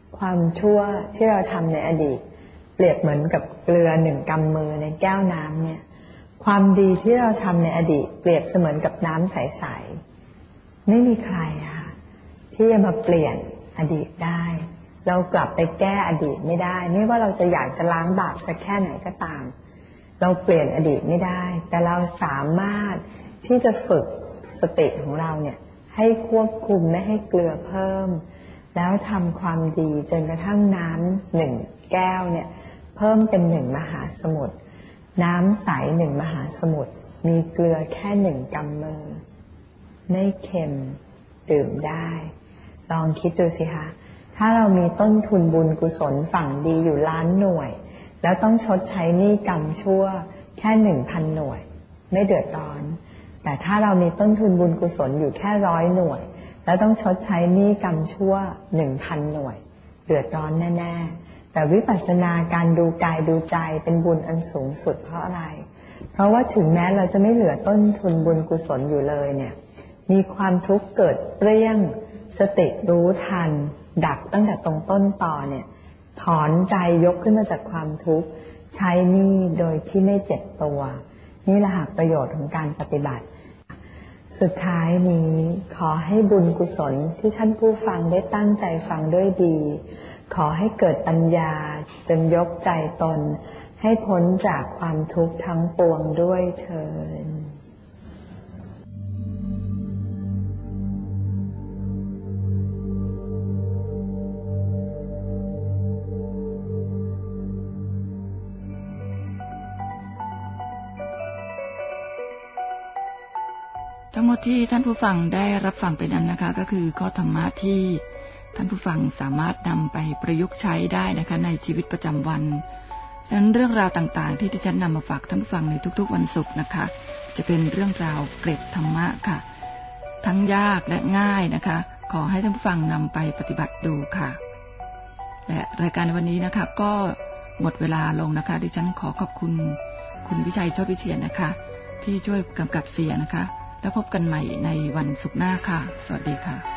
ความชั่วที่เราทำในอดีตเปรียบเหมือนกับเกลือ1 กำมือในแก้วน้ำเนี่ยความดีที่เราทำในอดีตเปรียบเสมือนกับน้ำใสๆไม่มีใครค่ะที่จะมาเปลี่ยนอดีตได้เรากลับไปแก้อดีตไม่ได้ไม่ว่าเราจะอยากจะล้างบาปสักแค่ไหนก็ตามเราเปลี่ยนอดีตไม่ได้แต่เราสามารถที่จะฝึกสติของเราเนี่ยให้ควบคุมไม่ให้เกลือเพิ่มแล้วทำความดีจนกระทั่งน้ำ1 แก้วเนี่ยเพิ่มเป็น1 มหาสมุทรน้ำใส1 มหาสมุทรมีเกลือแค่1 กำมือไม่เค็มดื่มได้ลองคิดดูสิคะถ้าเรามีต้นทุนบุญกุศลฝั่งดีอยู่1,000,000 หน่วยแล้วต้องชดใช้หนี้กรรมชั่วแค่ 1,000 หน่วยไม่เดือดร้อนแต่ถ้าเรามีต้นทุนบุญกุศลอยู่แค่100 หน่วยแล้วต้องชดใช้หนี้กรรมชั่ว 1,000 หน่วยเดือดร้อนแน่ๆแต่วิปัสสนาการดูกายดูใจเป็นบุญอันสูงสุดเพราะอะไรเพราะว่าถึงแม้เราจะไม่เหลือต้นทุนบุญกุศลอยู่เลยเนี่ยมีความทุกข์เกิดเปรี้ยงสติรู้ทันดับตั้งแต่ตรงต้นต่อเนี่ยถอนใจยกขึ้นมาจากความทุกข์ใช้หนี้โดยที่ไม่เจ็บตัวนี่แหละค่ะประโยชน์ของการปฏิบัติสุดท้ายนี้ขอให้บุญกุศลที่ท่านผู้ฟังได้ตั้งใจฟังด้วยดีขอให้เกิดปัญญาจนยกใจตนให้พ้นจากความทุกข์ทั้งปวงด้วยเถิดทั้งหมดที่ท่านผู้ฟังได้รับฟังไปนั้นนะคะก็คือข้อธรรมะที่ท่านผู้ฟังสามารถนำไปประยุกต์ใช้ได้นะคะในชีวิตประจำวันฉะนั้นเรื่องราวต่างๆที่ดิฉันนำมาฝากท่านผู้ฟังในทุกๆวันศุกร์นะคะจะเป็นเรื่องราวเกร็ดธรรมะค่ะทั้งยากและง่ายนะคะขอให้ท่านผู้ฟังนำไปปฏิบัติดูค่ะและรายการในวันนี้นะคะก็หมดเวลาลงนะคะดิฉันขอขอบคุณคุณวิชัยโชติวิเชียรนะคะที่ช่วยกำกับเสียงนะคะแล้วพบกันใหม่ในวันศุกร์หน้าค่ะสวัสดีค่ะ